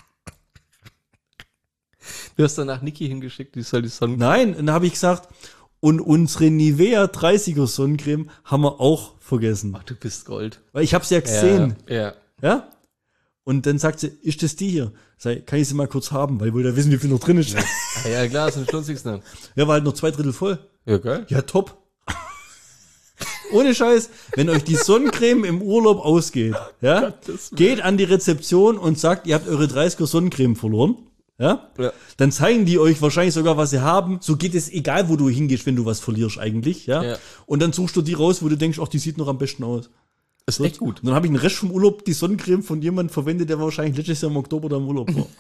Du hast danach Niki hingeschickt, die soll die Sonnencreme. Nein, dann habe ich gesagt, und unsere Nivea dreißiger Sonnencreme haben wir auch vergessen. Ach, du bist Gold. Weil ich habe sie ja gesehen. Ja. ja. Ja? Und dann sagt sie, ist das die hier? Sag ich, kann ich sie mal kurz haben, weil ich will ja wissen, wie viel noch drin ist. Ja, Ah, ja, klar, das ist ein Schlunzigsten. war halt noch zwei Drittel voll. Ja, geil. Ja, top. Ohne Scheiß, wenn euch die Sonnencreme im Urlaub ausgeht, ja, geht an die Rezeption und sagt, ihr habt eure dreißiger Sonnencreme verloren, ja, Ja. dann zeigen die euch wahrscheinlich sogar, was sie haben. So geht es, egal wo du hingehst, wenn du was verlierst eigentlich, ja. Ja. Und dann suchst du die raus, wo du denkst, ach, die sieht noch am besten aus. ist echt gut. Und dann habe ich den Rest vom Urlaub die Sonnencreme von jemandem verwendet, der wahrscheinlich letztes Jahr im Oktober da im Urlaub war.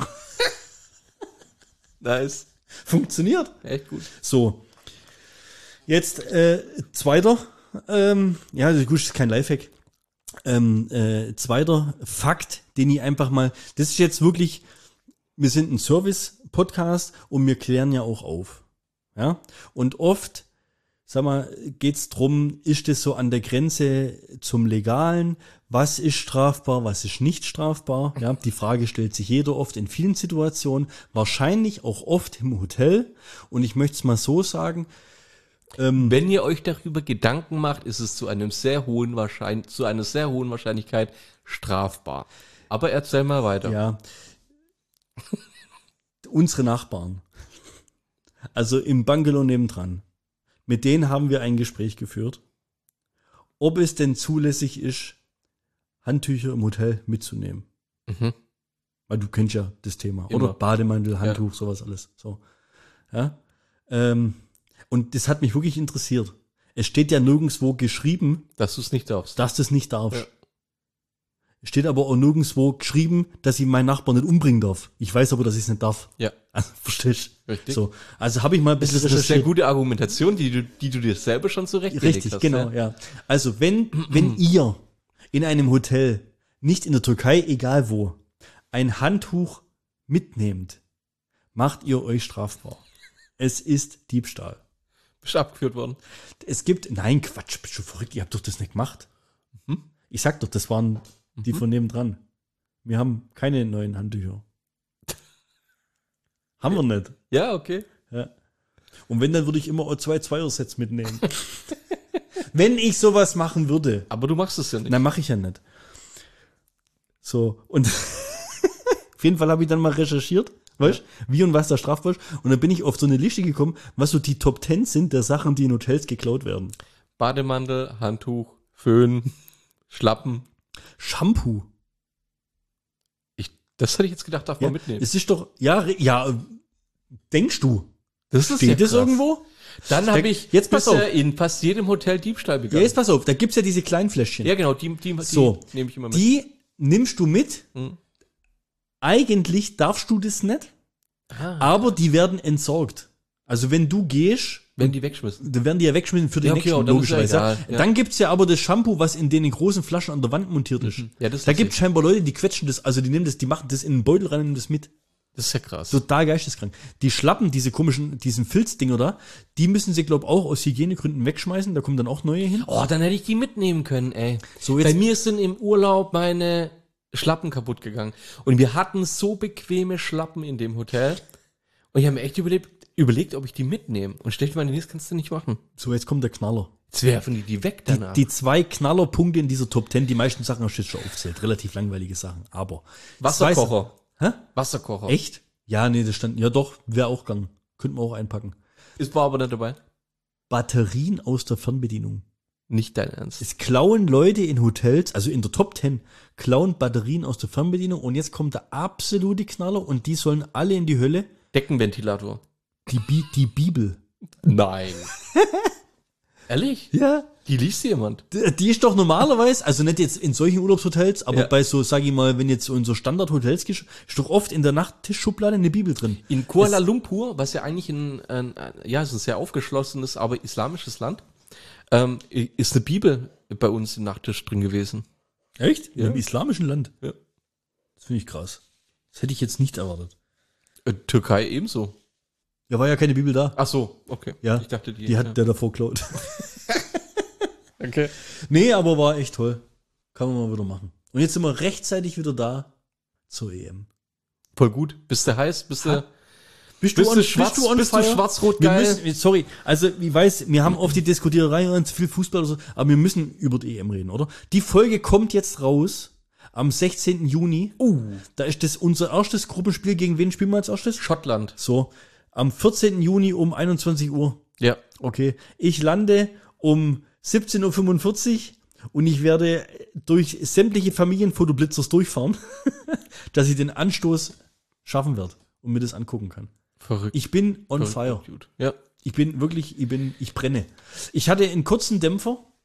Nice. Funktioniert. Echt gut. So. Jetzt äh, zweiter, ähm, ja, also gut, das ist kein Lifehack. Ähm, äh, zweiter Fakt, den ich einfach mal, das ist jetzt wirklich, wir sind ein Service-Podcast und wir klären ja auch auf. Ja, und oft, sag mal, geht's drum, ist das so an der Grenze zum Legalen? Was ist strafbar, was ist nicht strafbar? Ja, die Frage stellt sich jeder oft in vielen Situationen, wahrscheinlich auch oft im Hotel. Und ich möchte es mal so sagen, ähm, Wenn ihr euch darüber Gedanken macht, ist es zu einem sehr hohen Wahrschein zu einer sehr hohen Wahrscheinlichkeit strafbar. Aber erzähl mal weiter. ja, unsere Nachbarn, also im Bungalow nebendran, mit denen haben wir ein Gespräch geführt, ob es denn zulässig ist, Handtücher im Hotel mitzunehmen. Mhm. Weil du kennst ja das Thema. Immer. Oder Bademantel, Handtuch, sowas alles. So. Ja. Ähm, und das hat mich wirklich interessiert. Es steht ja nirgendwo geschrieben, Dass du es nicht darfst. dass du es nicht darfst. Ja. Es steht aber auch nirgendwo geschrieben, dass ich meinen Nachbarn nicht umbringen darf. Ich weiß aber, dass ich es nicht darf. Ja. Also, verstehst du? Richtig. So. Also habe ich mal ein Das bisschen ist eine sehr recherchiert. gute Argumentation, die du, die du dir selber schon zurechtgelegt Richtig, hast. genau, Ja. ja. Also wenn, wenn ihr in einem Hotel, nicht in der Türkei, egal wo, ein Handtuch mitnehmt, macht ihr euch strafbar. Es ist Diebstahl. Bist du abgeführt worden? Es gibt, nein, Quatsch, bist du verrückt, ihr habt doch das nicht gemacht. Mhm. Ich sag doch, das waren die von nebendran. Wir haben keine neuen Handtücher. Haben wir nicht. Ja, okay. Ja. Und wenn, dann würde ich immer auch zwei Zweiersets mitnehmen. Wenn ich sowas machen würde, Aber du machst es ja nicht. dann mache ich ja nicht. So, und auf jeden Fall habe ich dann mal recherchiert, weißt, wie und was da strafbar ist. Und dann bin ich auf so eine Liste gekommen, was so die Top Ten sind der Sachen, die in Hotels geklaut werden. Bademantel, Handtuch, Föhn, Schlappen. Shampoo. Ich, das hätte ich jetzt gedacht, darf man Ja, mitnehmen. es ist doch, ja, re- ja, äh, denkst du? Das ist Steht ja das krass. irgendwo? Dann Da- habe ich jetzt pass bisher auf. in fast jedem Hotel Diebstahl Ja, begangen. jetzt pass auf, da gibt's ja diese kleinen Fläschchen. Ja, genau, die, die, die So, nehme ich immer mit. Die nimmst du mit. Mhm. Eigentlich darfst du das nicht, Ah, aber die werden entsorgt. Also wenn du gehst, wenn die wegschmissen. dann werden die ja wegschmissen für den Ja, okay, nächsten, und dann ist ja logischerweise. egal, ja. Dann gibt's ja aber das Shampoo, was in den großen Flaschen an der Wand montiert ist. Ja, das Da ist gibt's scheinbar Leute, die quetschen das, also die nehmen das, die machen das in einen Beutel rein und nehmen das mit. Das ist ja krass. Total geisteskrank. Die Schlappen, diese komischen, diesen Filzdinger da, die müssen sie, glaub auch aus Hygienegründen wegschmeißen, da kommen dann auch neue hin. Oh, dann hätte ich die mitnehmen können, ey. So, jetzt- Bei mir sind im Urlaub meine Schlappen kaputt gegangen. Und wir hatten so bequeme Schlappen in dem Hotel. Und ich habe mir echt überlegt, überlegt, ob ich die mitnehme. Und stell dir mal, nee, das kannst du nicht machen. So, jetzt kommt der Knaller. Jetzt werfen die die weg Die, danach. die zwei Knallerpunkte in dieser Top Ten, die meisten Sachen hast du jetzt schon aufzählt. Relativ langweilige Sachen, aber. Wasserkocher. Hä? Wasserkocher. Echt? Ja, nee, das stand, ja doch, wäre auch gegangen. Könnten wir auch einpacken. Ist war aber nicht dabei. Batterien aus der Fernbedienung. Nicht dein Ernst. Es klauen Leute in Hotels, also in der Top Ten, klauen Batterien aus der Fernbedienung und jetzt kommt der absolute Knaller und die sollen alle in die Hölle. Deckenventilator. Die, Bi die Bibel. Nein. Ehrlich? Ja. Die liest jemand. Die die ist doch normalerweise, also nicht jetzt in solchen Urlaubshotels, aber Ja. bei so, sag ich mal, wenn jetzt so in so Standardhotels gehst, ist doch oft in der Nachttischschublade eine Bibel drin. In Kuala Lumpur, was ja eigentlich ein, ein, ein ja, es ist ein sehr aufgeschlossenes, aber islamisches Land, ähm, ist eine Bibel bei uns im Nachttisch drin gewesen. Echt? Ja. Im islamischen Land? Ja. Das finde ich krass. Das hätte ich jetzt nicht erwartet. Äh, Türkei ebenso. Ja, war ja keine Bibel da. Ach so, okay. Ja, Ich dachte, die, Die hat ja. der davor geklaut. Okay. Nee, aber war echt toll. Kann man mal wieder machen. Und jetzt sind wir rechtzeitig wieder da zur E M. Voll gut. Bist du heiß? Bist du, Bist bist du schwarz, bist du on bist du fire? schwarz-rot Wir geil? müssen, sorry, also ich weiß, wir haben oft die Diskutiererei und zu viel Fußball oder so, aber wir müssen über die E M reden, oder? Die Folge kommt jetzt raus am sechzehnten Juni. Uh, Da ist das unser erstes Gruppenspiel. Gegen wen spielen wir als erstes? Schottland. So, am vierzehnten Juni um einundzwanzig Uhr. Ja. Okay, ich lande um siebzehn Uhr fünfundvierzig und ich werde durch sämtliche Familienfotoblitzers durchfahren, dass ich den Anstoß schaffen werde und mir das angucken kann. Verrückt. Ich bin on Verrückt, fire. Gut. Ja. Ich bin wirklich, ich bin, ich brenne. Ich hatte einen kurzen Dämpfer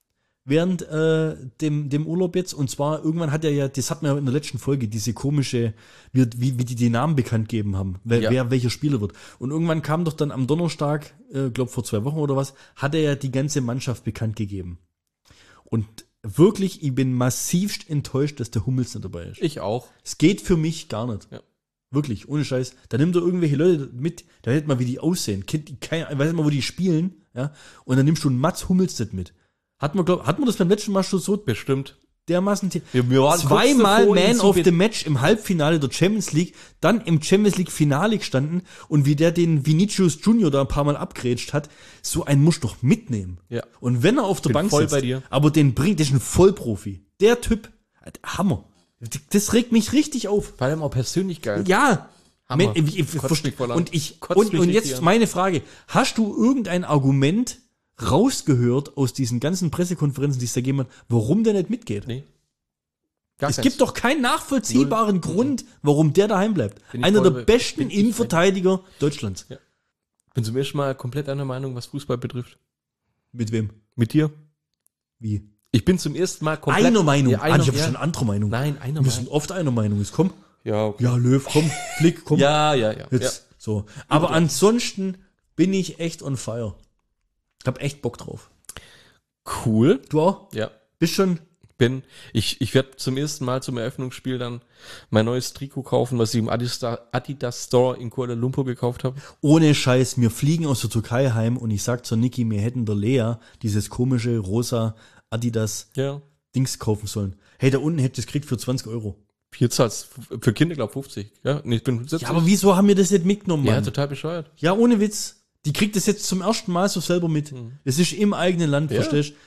während äh, dem, dem Urlaub jetzt. Und zwar, irgendwann hat er ja, das hatten wir ja in der letzten Folge, diese komische, wie, wie, wie die die Namen bekannt gegeben haben, wer, Ja. wer welcher Spieler wird. Und irgendwann kam doch dann am Donnerstag, äh, glaube vor zwei Wochen oder was, hat er ja die ganze Mannschaft bekannt gegeben. Und wirklich, ich bin massivst enttäuscht, dass der Hummels nicht dabei ist. Ich auch. Es geht für mich gar nicht. Ja. Wirklich, ohne Scheiß. Da nimmt er irgendwelche Leute mit, da hält mal, wie die aussehen. Kennt die, kein, weiß nicht mal, wo die spielen, ja. Und dann nimmst du einen Mats Hummels nicht mit. Hat man, glaub, hat man das beim letzten Mal schon so Bestimmt. dermaßen Wir, wir waren zweimal kurz davor, ihn Man zu of be- the Match im Halbfinale der Champions League, dann im Champions League Finale gestanden und wie der den Vinicius Junior da ein paar Mal abgrätscht hat, so einen musst du doch mitnehmen. Ja. Und wenn er auf der Bin Bank voll sitzt, bei dir. aber den bringt, der ist ein Vollprofi. Der Typ, Hammer. Das regt mich richtig auf. Vor allem auch persönlich geil. Ja. Hammer. Me- ich, ich, Kotzt verste- mich voll an. und ich Kotzt und, mich und richtig jetzt an. meine Frage, hast du irgendein Argument rausgehört aus diesen ganzen Pressekonferenzen, die es da gegeben hat, warum der nicht mitgeht? Nee. Gar Es keins. gibt doch keinen nachvollziehbaren Grund, warum der daheim bleibt. Bin ich Einer voll der bei- besten bin ich Innenverteidiger Deutschlands. Bin zum ersten Mal komplett einer Meinung, was Fußball betrifft. Mit wem? Mit dir? Wie? Ich bin zum ersten Mal komplett... Einer Meinung. Ja, ah, einer, ich habe ja. schon eine andere Meinung. Nein, einer Wir sind Meinung. oft einer Meinung. Jetzt komm. Ja, okay. Ja, Löw, komm. Flick, komm. Ja, ja, ja. Jetzt. ja. So. Aber ansonsten bin ich echt on fire. Ich hab echt Bock drauf. Cool. Du auch? Ja. Bist schon. Bin, ich, ich werde zum ersten Mal zum Eröffnungsspiel dann mein neues Trikot kaufen, was ich im Adidas, Adidas Store in Kuala Lumpur gekauft habe. Ohne Scheiß, wir fliegen aus der Türkei heim und ich sag zur Niki, wir hätten der Lea dieses komische rosa Adidas Ja. Dings kaufen sollen. Hey, da unten hätte ich es gekriegt für zwanzig Euro. Hier zahlt's für Kinder, glaube fünfzig. Ja, nee, ich bin fünfundsiebzig. Ja, aber wieso haben wir das nicht mitgenommen, Ja, Mann? total bescheuert. Ja, ohne Witz. Die kriegt das jetzt zum ersten Mal so selber mit. Es ist im eigenen Land, Ja. verstehst du?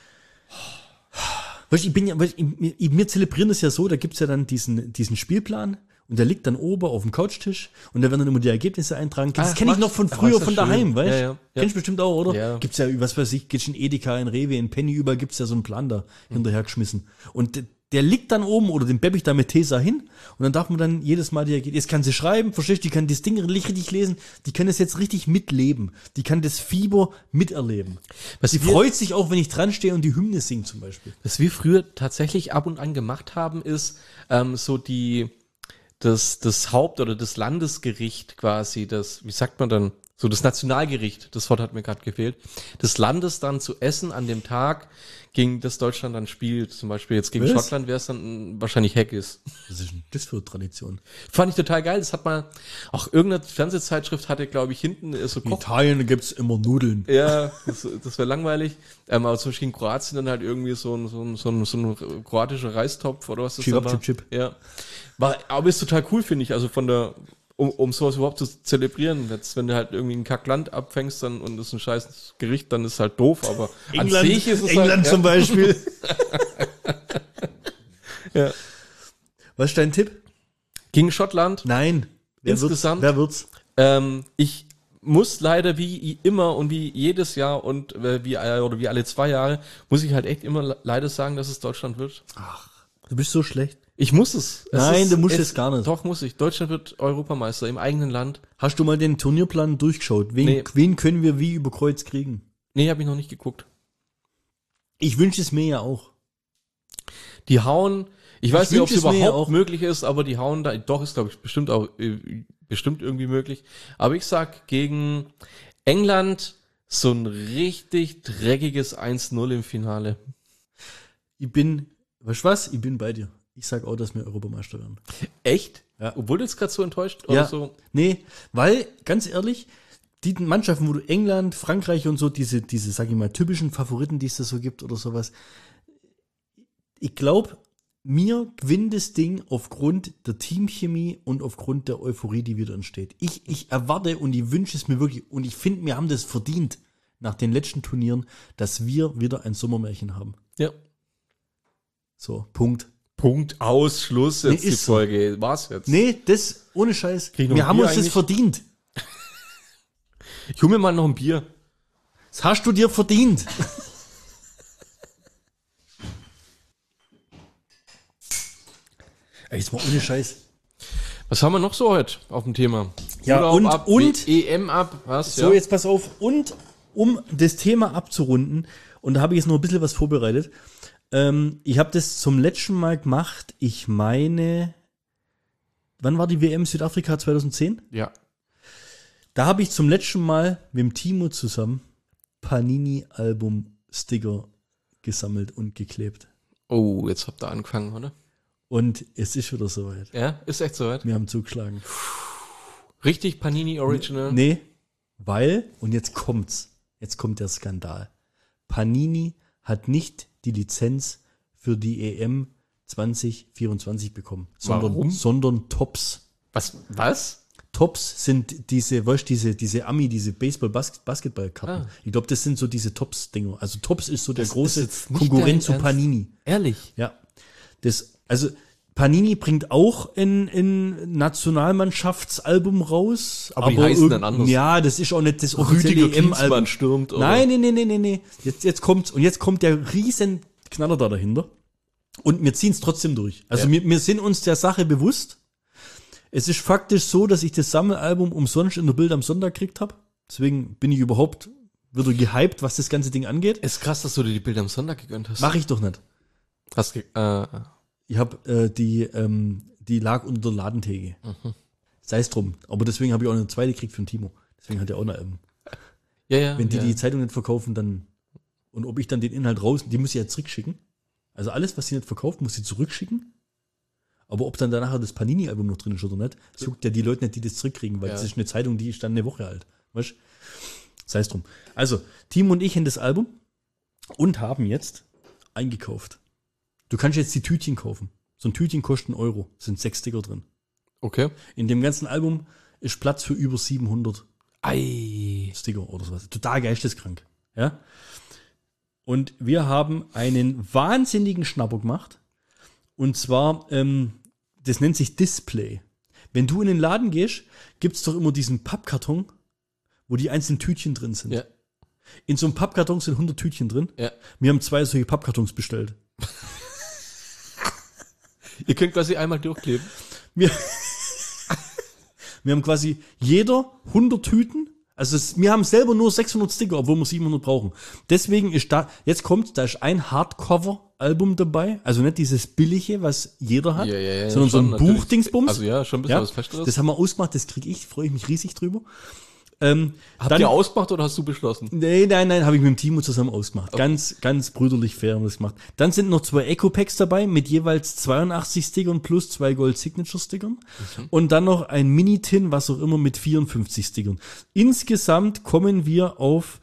Weißt du, ich bin ja, weißt, du, ich- ich- wir zelebrieren das ja so, da gibt's ja dann diesen, diesen Spielplan und der liegt dann oben auf dem Couchtisch und da werden dann immer die Ergebnisse eintragen. Das Ach, kenne ich noch machst- von ach, früher, ist das von daheim, schön. weißt du? Ja, ja, ja. Kennst du bestimmt auch, oder? Ja. Gibt's ja, was weiß ich, gibt's in Edeka, in Rewe, in Penny, überall gibt's ja so einen Plan da hinterhergeschmissen. Und der, der liegt dann oben oder den bepp ich da mit Tesa hin und dann darf man dann jedes Mal die Ergebnisse, jetzt kann sie schreiben, verstehst du, die kann das Ding richtig lesen, die kann das jetzt richtig mitleben, die kann das Fieber miterleben. Was Sie wir- freut sich auch, wenn ich dran stehe und die Hymne singe zum Beispiel. Was wir früher tatsächlich ab und an gemacht haben, ist ähm, so die das das Haupt- oder das Landesgericht quasi, das, wie sagt man dann, so das Nationalgericht, das Wort hat mir gerade gefehlt, des Landes dann zu essen an dem Tag, gegen das Deutschland dann spielt. Zum Beispiel jetzt gegen Was? Schottland wäre es dann mh, wahrscheinlich Haggis. Was ist denn das für eine Tradition? Fand ich total geil. Das hat mal, auch irgendeine Fernsehzeitschrift hatte, glaube ich, hinten äh, so In Koch. Italien gibt's immer Nudeln. Ja, das, das wäre langweilig. Ähm, aber zum Beispiel in Kroatien dann halt irgendwie so ein, so ein, so ein, so ein kroatischer Reistopf oder was das Chip, dann war. chip, chip. Ja. War, aber ist total cool, finde ich. Also von der, um, um sowas überhaupt zu zelebrieren. Jetzt, wenn du halt irgendwie ein Kackland abfängst dann, und das ist ein scheiß Gericht, dann ist halt doof, aber England, an sich ist es England halt, zum Beispiel. ja. Was ist dein Tipp? Gegen Schottland. Nein. Wer Insgesamt? Wird's? Wer wird's? Ähm, ich muss leider wie immer und wie jedes Jahr und äh, wie äh, oder wie alle zwei Jahre muss ich halt echt immer le- leider sagen, dass es Deutschland wird. Du bist so schlecht. Ich muss es. es Nein, ist, du musst es gar nicht. Doch muss ich. Deutschland wird Europameister im eigenen Land. Hast du mal den Turnierplan durchgeschaut? Wen, Nee. wen können wir wie über Kreuz kriegen? Nee, habe ich noch nicht geguckt. Ich wünsche es mir ja auch. Die hauen, ich weiß Ich nicht, ob es wünsch es mir überhaupt auch. möglich ist, aber die hauen da, doch ist glaube ich bestimmt auch äh, bestimmt irgendwie möglich. Aber ich sag gegen England so ein richtig dreckiges eins null im Finale. Ich bin, weißt du was? Ich bin bei dir. Ich sag auch, dass wir Europameister werden. Echt? Ja. Obwohl du jetzt gerade so enttäuscht oder Ja. so. Nee, weil, ganz ehrlich, die Mannschaften, wo du England, Frankreich und so, diese, diese, sag ich mal, typischen Favoriten, die es da so gibt oder sowas, ich glaube, mir gewinnt das Ding aufgrund der Teamchemie und aufgrund der Euphorie, die wieder entsteht. Ich, ich erwarte und ich wünsche es mir wirklich und ich finde, wir haben das verdient nach den letzten Turnieren, dass wir wieder ein Sommermärchen haben. Ja. So, Punkt. Punkt, aus, Schluss, jetzt Nee, die ist so. Folge. War's jetzt? Nee, das, ohne Scheiß. Krieg ich noch Wir ein haben Bier uns das eigentlich? verdient. Ich hol mir mal noch ein Bier. Das hast du dir verdient. Ey, jetzt mal ohne Scheiß. Was haben wir noch so heute auf dem Thema? Ja, Urlaub und- ab, und- E M ab, was? So, ja. jetzt pass auf. Und um das Thema abzurunden, und da habe ich jetzt noch ein bisschen was vorbereitet, Ähm, ich habe das zum letzten Mal gemacht. Ich meine, wann war die W M Südafrika zweitausendzehn? Ja. Da habe ich zum letzten Mal mit dem Timo zusammen Panini-Album-Sticker gesammelt und geklebt. Oh, jetzt habt ihr angefangen, oder? Und es ist wieder soweit. Ja, ist echt soweit. Wir haben zugeschlagen. Richtig Panini Original. Nee, weil, und jetzt kommt's, jetzt kommt der Skandal. Panini hat nicht die Lizenz für die E M zwanzig vierundzwanzig bekommen, sondern, Warum? sondern Tops. Was? Was? Tops sind diese, weißt du, diese, diese Ami, diese Baseball-Basketball-Karten. Ah. Ich glaube, das sind so diese Tops-Dinger. Also Tops ist so der Das ist große jetzt nicht Konkurrent dein zu Ernst? Panini. Ehrlich? Ja. Das, also Panini bringt auch ein, ein Nationalmannschaftsalbum raus. Aber die heißen irg- dann anders. Ja, das ist auch nicht das offizielle Rüdiger E M-Album. Klinsmann stürmt, oder? Nein, nee, nee, nee, nee, nee. Jetzt, jetzt kommt's. Und jetzt kommt der riesen Knaller da dahinter. Und wir ziehen's trotzdem durch. Also Ja. wir, wir sind uns der Sache bewusst. Es ist faktisch so, dass ich das Sammelalbum umsonst in der Bild am Sonntag gekriegt habe. Deswegen bin ich überhaupt wieder gehypt, was das ganze Ding angeht. Ist krass, dass du dir die Bilder am Sonntag gegönnt hast. Mache ich doch nicht. Hast ge äh, Ich habe äh, die, ähm, die lag unter der Ladentheke. Sei es drum. Aber deswegen habe ich auch eine zweite gekriegt für den Timo. Deswegen hat er auch eine Album. ja, ja. Wenn die ja. die Zeitung nicht verkaufen, dann und ob ich dann den Inhalt raus, die muss ich ja zurückschicken. Also alles, was sie nicht verkauft, muss sie zurückschicken. Aber ob dann danach das Panini-Album noch drin ist oder nicht, sucht ja die Leute nicht, die das zurückkriegen, weil Ja. das ist eine Zeitung, die ist dann eine Woche alt. Weißt? Sei es drum. Also, Timo und ich haben das Album und haben jetzt eingekauft. Du kannst jetzt die Tütchen kaufen. So ein Tütchen kostet einen Euro. Sind sechs Sticker drin. Okay. In dem ganzen Album ist Platz für über siebenhundert Ei. Sticker oder sowas. Total geisteskrank. Ja? Und wir haben einen wahnsinnigen Schnapper gemacht. Und zwar, ähm, das nennt sich Display. Wenn du in den Laden gehst, gibt's doch immer diesen Pappkarton, wo die einzelnen Tütchen drin sind. Ja. In so einem Pappkarton sind hundert Tütchen drin. Ja. Wir haben zwei solche Pappkartons bestellt. Ihr könnt quasi einmal durchkleben. Wir, wir haben quasi jeder hundert Tüten. Also es, wir haben selber nur sechshundert Sticker, obwohl wir siebenhundert brauchen. Deswegen ist da, jetzt kommt, da ist ein Hardcover-Album dabei. Also nicht dieses billige, was jeder hat, Ja, ja, ja, sondern so schon, ein natürlich. Buchdingsbums. Also ja, schon ein bisschen Ja, was Festeres. das haben wir ausgemacht, das kriege ich, freue ich mich riesig drüber. Ähm, Habt dann- ihr ausgemacht oder hast du beschlossen? Nee, nein, nein, habe ich mit dem Timo zusammen ausgemacht. Ganz, ganz brüderlich fair haben wir das gemacht. Dann sind noch zwei Eco-Packs dabei mit jeweils zweiundachtzig Stickern plus zwei Gold-Signature-Stickern. Und dann noch ein Mini-Tin, was auch immer, mit vierundfünfzig Stickern. Insgesamt kommen wir auf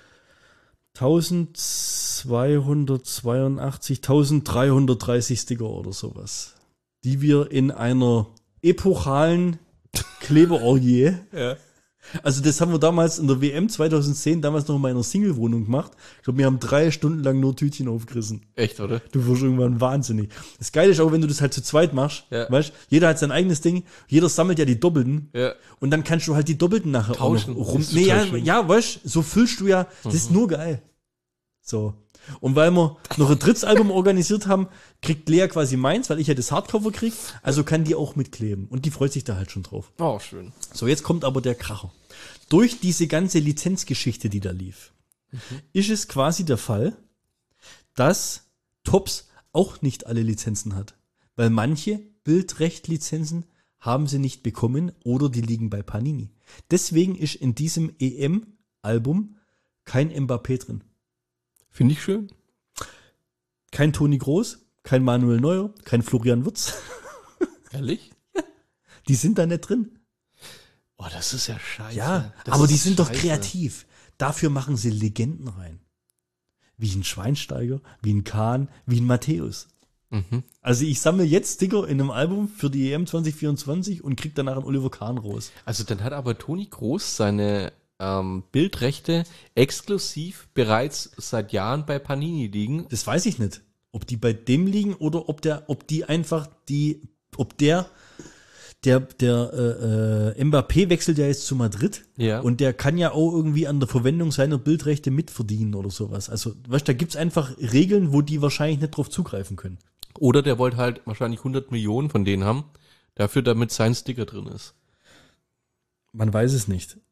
eintausendzweihundertzweiundachtzig, eintausenddreihundertdreißig Sticker oder sowas. Die wir in einer epochalen Kleberorgie. Ja. Also das haben wir damals in der W M zweitausendzehn, damals noch in meiner Single-Wohnung gemacht. Ich glaube, wir haben drei Stunden lang nur Tütchen aufgerissen. Echt, oder? Du wirst irgendwann wahnsinnig. Das Geile ist auch, wenn du das halt zu zweit machst, Ja. weißt, jeder hat sein eigenes Ding, jeder sammelt ja die Doppelten. Ja. Und dann kannst du halt die Doppelten nachher Tauschen. auch noch rum. Das ist Nee, ja, total schön. ja, weißt, so füllst du ja, das ist nur geil. So. Und weil wir noch ein Drittsalbum organisiert haben, kriegt Lea quasi meins, weil ich ja das Hardcover krieg, also kann die auch mitkleben. Und die freut sich da halt schon drauf. Oh, schön. So, jetzt kommt aber der Kracher. Durch diese ganze Lizenzgeschichte, die da lief, ist es quasi der Fall, dass Tops auch nicht alle Lizenzen hat. Weil manche Bildrecht-Lizenzen haben sie nicht bekommen oder die liegen bei Panini. Deswegen ist in diesem E M-Album kein Mbappé drin. Finde ich schön. Kein Toni Groß, kein Manuel Neuer, kein Florian Wirtz. Ehrlich? Die sind da nicht drin. Oh, das ist ja scheiße. Ja, Das aber ist die sind doch scheiße. kreativ. Dafür machen sie Legenden rein. Wie ein Schweinsteiger, wie ein Kahn, wie ein Matthäus. Mhm. Also ich sammle jetzt Sticker in einem Album für die E M zwanzig vierundzwanzig und krieg danach einen Oliver Kahn raus. Also dann hat aber Toni Groß seine ähm, Bildrechte exklusiv bereits seit Jahren bei Panini liegen. Das weiß ich nicht, ob die bei dem liegen oder ob der, ob die einfach die, ob der, der, der äh, äh, Mbappé wechselt ja jetzt zu Madrid Ja. und der kann ja auch irgendwie an der Verwendung seiner Bildrechte mitverdienen oder sowas. Also, weißt du, da gibt's einfach Regeln, wo die wahrscheinlich nicht drauf zugreifen können. Oder der wollte halt wahrscheinlich hundert Millionen von denen haben, dafür damit sein Sticker drin ist. Man weiß es nicht.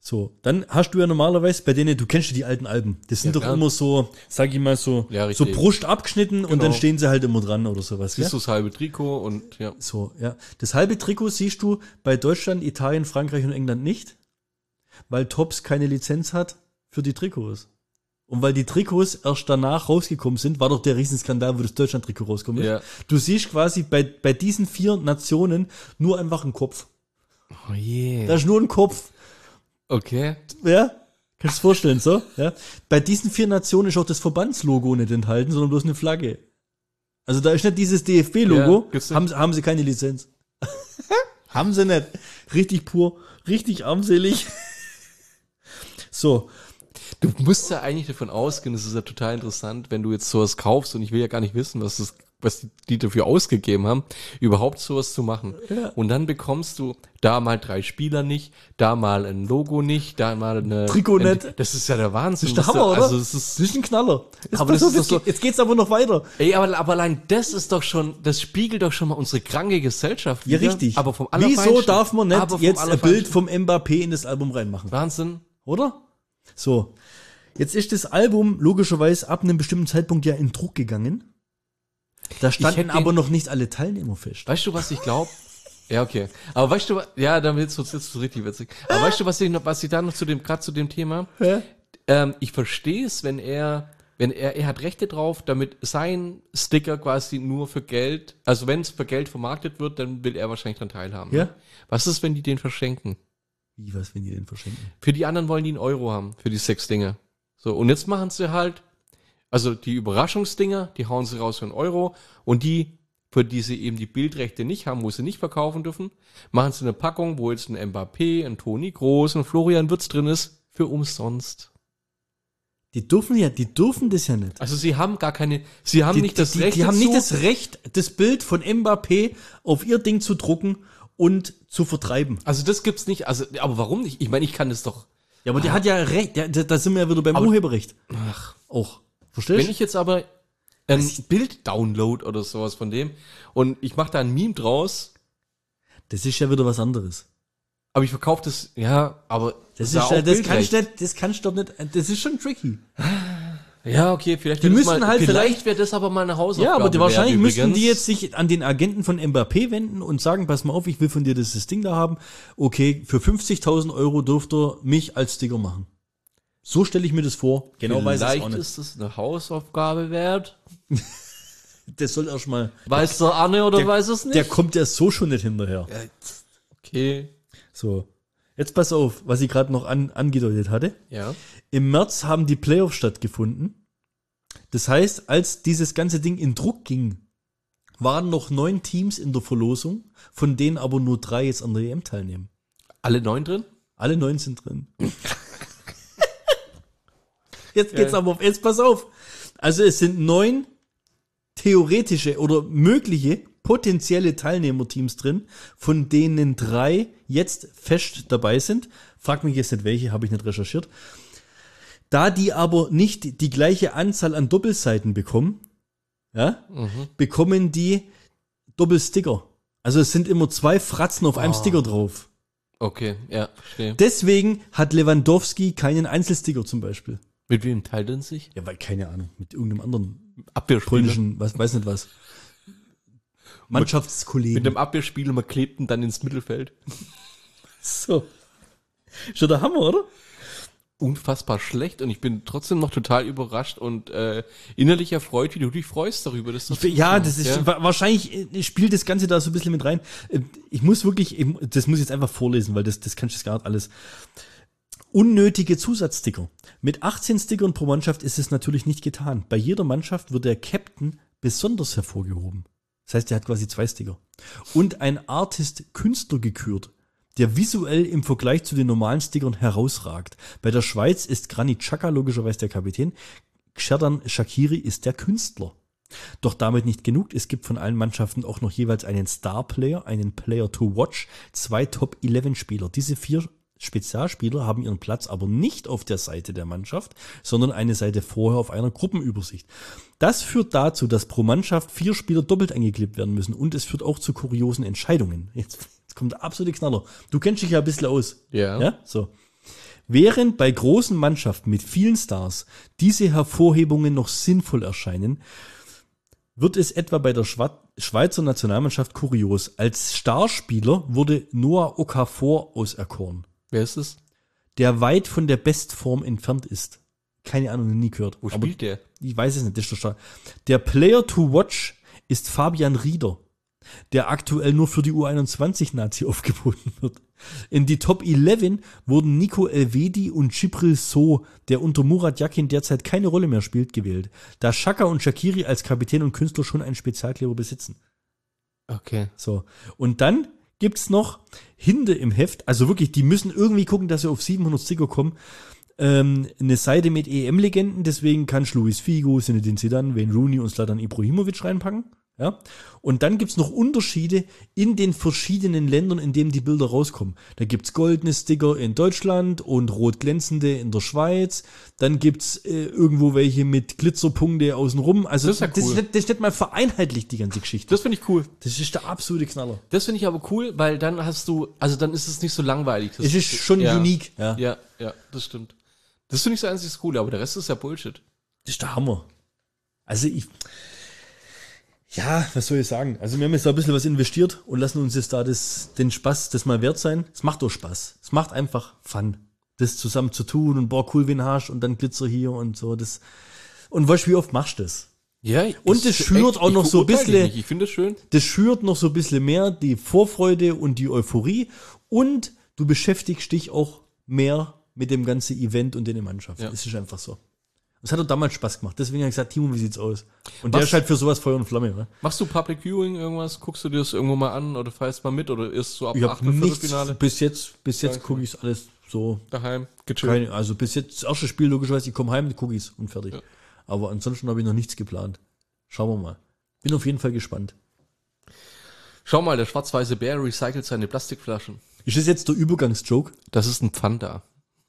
So, dann hast du ja normalerweise bei denen, du kennst ja die alten Alben, das sind Ja, doch klar. immer so, sag ich mal so, Ja, so richtig. Brust abgeschnitten und Genau. dann stehen sie halt immer dran oder sowas. Siehst Ja? du das halbe Trikot und ja. So, ja. Das halbe Trikot siehst du bei Deutschland, Italien, Frankreich und England nicht, weil Tops keine Lizenz hat für die Trikots. Und weil die Trikots erst danach rausgekommen sind, war doch der Riesenskandal, wo das Deutschland-Trikot rauskommt. Ja. Du siehst quasi bei, bei diesen vier Nationen nur einfach einen Kopf. Oh je. Da ist nur ein Kopf. Okay. Ja, kannst du dir vorstellen, so? Ja. Bei diesen vier Nationen ist auch das Verbandslogo nicht enthalten, sondern bloß eine Flagge. Also da ist nicht dieses D F B-Logo, Ja, gibt's nicht. haben, sie- haben sie keine Lizenz. Haben sie nicht. Richtig pur, richtig armselig. So, Du musst ja eigentlich davon ausgehen, das ist ja total interessant, wenn du jetzt sowas kaufst und ich will ja gar nicht wissen, was das, was die, die dafür ausgegeben haben, überhaupt sowas zu machen. Ja. Und dann bekommst du da mal drei Spieler nicht, da mal ein Logo nicht, da mal eine Trikot ein, nicht. Das ist ja der Wahnsinn. das ist der Das Hammer, oder? Also es ist, das ist ein Knaller. Jetzt Aber pass das auf, ist jetzt, doch so- geht- jetzt geht's aber noch weiter. ey, aber, aber allein das ist doch schon, das spiegelt doch schon mal unsere kranke Gesellschaft Ja, wider. richtig. Aber vom Wieso Allerfeinsten. darf man nicht Aber vom jetzt ein Bild Allerfeinsten. vom Mbappé in das Album reinmachen? Wahnsinn. Oder? So. Jetzt ist das Album logischerweise ab einem bestimmten Zeitpunkt ja in Druck gegangen. Da standen hätte den- aber noch nicht alle Teilnehmer fest. Weißt du, was ich glaube? Ja, okay. Aber weißt du, wa- ja, damit ist es richtig witzig. Aber weißt du, was ich noch, was ich da noch zu dem, gerade zu dem Thema, Ja? ähm, ich verstehe es, wenn er, wenn er, er hat Rechte drauf, damit sein Sticker quasi nur für Geld, also wenn es für Geld vermarktet wird, dann will er wahrscheinlich dran teilhaben. Ja. Ne? Was ist, wenn die den verschenken? Wie, was, wenn die den verschenken? Für die anderen wollen die einen Euro haben, für die sechs Dinge. So, und jetzt machen sie halt, also die Überraschungsdinger, die hauen sie raus für einen Euro und die, für die sie eben die Bildrechte nicht haben, wo sie nicht verkaufen dürfen, machen sie eine Packung, wo jetzt ein Mbappé, ein Toni Kroos, ein Florian Wirtz drin ist, für umsonst. Die dürfen ja, die dürfen das ja nicht. Also sie haben gar keine, sie haben Die, nicht das die, Recht die, die haben dazu. nicht das Recht, das Bild von Mbappé auf ihr Ding zu drucken und zu vertreiben. Also das gibt's nicht, also, aber warum nicht? Ich meine, ich kann das doch. Ja, aber die hat ja recht. Ja, da da sind wir ja wieder beim Aber- Urheberrecht. Ach. Auch. Verstehst Wenn du? ich jetzt aber ein Bild download oder sowas von dem und ich mache da ein Meme draus, Das ist ja wieder was anderes. aber ich verkaufe das, ja, aber Das ist ja ja, auch das Bildrecht. kannst du nicht, das kannst du doch nicht, das ist schon tricky. Ja, okay, vielleicht Die wäre das müssen mal, halt vielleicht wäre das aber mal eine Hausaufgabe. Ja, aber die, wert wahrscheinlich müssten übrigens. die jetzt sich an den Agenten von Mbappé wenden und sagen, pass mal auf, ich will von dir dieses Ding da haben. Okay, für fünfzigtausend Euro dürft ihr mich als Sticker machen. So stelle ich mir das vor. Genau weiß ich es auch Vielleicht nicht. ist es eine Hausaufgabe wert. Das soll erst mal, Weiß der Arne oder Der- weiß es nicht? der kommt ja so schon nicht hinterher. Okay. So. Jetzt pass auf, was ich gerade noch an, angedeutet hatte. Ja. Im März haben die Playoffs stattgefunden. Das heißt, als dieses ganze Ding in Druck ging, waren noch neun Teams in der Verlosung, von denen aber nur drei jetzt an der E M teilnehmen. Alle neun drin? Alle neun sind drin. Jetzt geht's aber auf, jetzt pass auf. Also es sind neun theoretische oder mögliche potenzielle Teilnehmerteams drin, von denen drei jetzt fest dabei sind. Frag mich jetzt nicht welche, habe ich nicht recherchiert. Da die aber nicht die gleiche Anzahl an Doppelseiten bekommen, ja, bekommen die Doppelsticker. Also es sind immer zwei Fratzen auf einem Sticker drauf. Okay, ja, verstehe. Deswegen hat Lewandowski keinen Einzelsticker zum Beispiel. Mit wem teilt er sich? Ja, weil keine Ahnung, mit irgendeinem anderen Abwehrspieler. polnischen, was weiß nicht was. Mannschaftskollegen. Mit einem Abwehrspieler, man klebt ihn dann ins Mittelfeld. So. Schon der Hammer, oder? Unfassbar schlecht und ich bin trotzdem noch total überrascht und äh, innerlich erfreut, wie du dich freust darüber. Dass das Ich, ja, das ist ja. wa- wahrscheinlich äh, spielt das Ganze da so ein bisschen mit rein. Äh, Ich muss wirklich, ich, das muss ich jetzt einfach vorlesen, weil das, das kannst du jetzt gar nicht alles. Unnötige Zusatzsticker. Mit achtzehn Stickern pro Mannschaft ist es natürlich nicht getan. Bei jeder Mannschaft wird der Captain besonders hervorgehoben. Das heißt, er hat quasi zwei Sticker. Und ein Artist Künstler gekürt, der visuell im Vergleich zu den normalen Stickern herausragt. Bei der Schweiz ist Granit Xhaka logischerweise der Kapitän. Xherdan Shaqiri ist der Künstler. Doch damit nicht genug. Es gibt von allen Mannschaften auch noch jeweils einen Star-Player, einen Player to watch, zwei Top elf Spieler. Diese vier Spezialspieler haben ihren Platz aber nicht auf der Seite der Mannschaft, sondern eine Seite vorher auf einer Gruppenübersicht. Das führt dazu, dass pro Mannschaft vier Spieler doppelt eingeklebt werden müssen und es führt auch zu kuriosen Entscheidungen. Jetzt, jetzt kommt der absolute Knaller. Du kennst dich ja ein bisschen aus. Ja. Ja, so. Während bei großen Mannschaften mit vielen Stars diese Hervorhebungen noch sinnvoll erscheinen, wird es etwa bei der Schwa- Schweizer Nationalmannschaft kurios. Als Starspieler wurde Noah Okafor auserkoren, Wer ist es? der weit von der Bestform entfernt ist. Keine Ahnung, noch nie gehört. Wo Aber spielt der? ich weiß es nicht, das ist der Star. Der Player to watch ist Fabian Rieder, der aktuell nur für die U einundzwanzig-Nazi aufgeboten wird. In die Top elf wurden Nico Elvedi und Djibril So, der unter Murat Yakin derzeit keine Rolle mehr spielt, gewählt, da Xhaka und Shaqiri als Kapitän und Künstler schon einen Spezialkleber besitzen. Okay. So. Und dann gibt's noch Hinde im Heft, also wirklich, die müssen irgendwie gucken, dass sie auf siebenhundert Sticker kommen. Ähm, eine Seite mit E M-Legenden, deswegen kannst Luis Figo, Zinedine Zidane, Wayne Rooney und Zlatan Ibrahimovic reinpacken. Ja? Und dann gibt's noch Unterschiede in den verschiedenen Ländern, in denen die Bilder rauskommen. Da gibt's goldene Sticker in Deutschland und rot glänzende in der Schweiz. Dann gibt's äh, irgendwo welche mit Glitzerpunkte außenrum. Also Das ist ja das, cool. ist nicht, das ist nicht mal vereinheitlicht, die ganze Geschichte. Das finde ich cool. Das ist der absolute Knaller. Das finde ich aber cool, weil dann hast du, also dann ist es nicht so langweilig. Das Es ist schon ja. unique. Ja. Ja, ja, das stimmt. Das finde ich so einzig das Coole, aber der Rest ist ja Bullshit. Das ist der Hammer. Also ich, ja, was soll ich sagen? Also wir haben jetzt da ein bisschen was investiert und lassen uns jetzt da das, den Spaß das mal wert sein. Es macht doch Spaß. Es macht einfach Fun, das zusammen zu tun und boah, cool, wen hast und dann Glitzer hier und so. Das. Und weißt du, wie oft machst du das? Ja, Und das schürt auch noch so ein verurteile dich bisschen- nicht. Ich finde es schön. Das schürt noch so ein bisschen mehr die Vorfreude und die Euphorie und du beschäftigst dich auch mehr mit dem ganzen Event und den Mannschaften. Ja. Es ist einfach so. Es hat doch damals Spaß gemacht. Deswegen habe ich gesagt, Timo, wie sieht's aus? Und der Was? ist halt für sowas Feuer und Flamme. Ne? Machst du Public Viewing irgendwas? Guckst du dir das irgendwo mal an oder feierst mal mit oder ist so ab Ich dem habe nichts, Achtelfinale bis jetzt, bis jetzt Danke. gucke ich alles so. daheim gechillt? Keine, also bis jetzt das erste Spiel, logischerweise, ich komme heim, die Cookies und fertig. Ja. Aber ansonsten habe ich noch nichts geplant. Schauen wir mal. Bin auf jeden Fall gespannt. Schau mal, der schwarz-weiße Bär recycelt seine Plastikflaschen. Ist das jetzt der Übergangsjoke? Das ist ein Pfand da.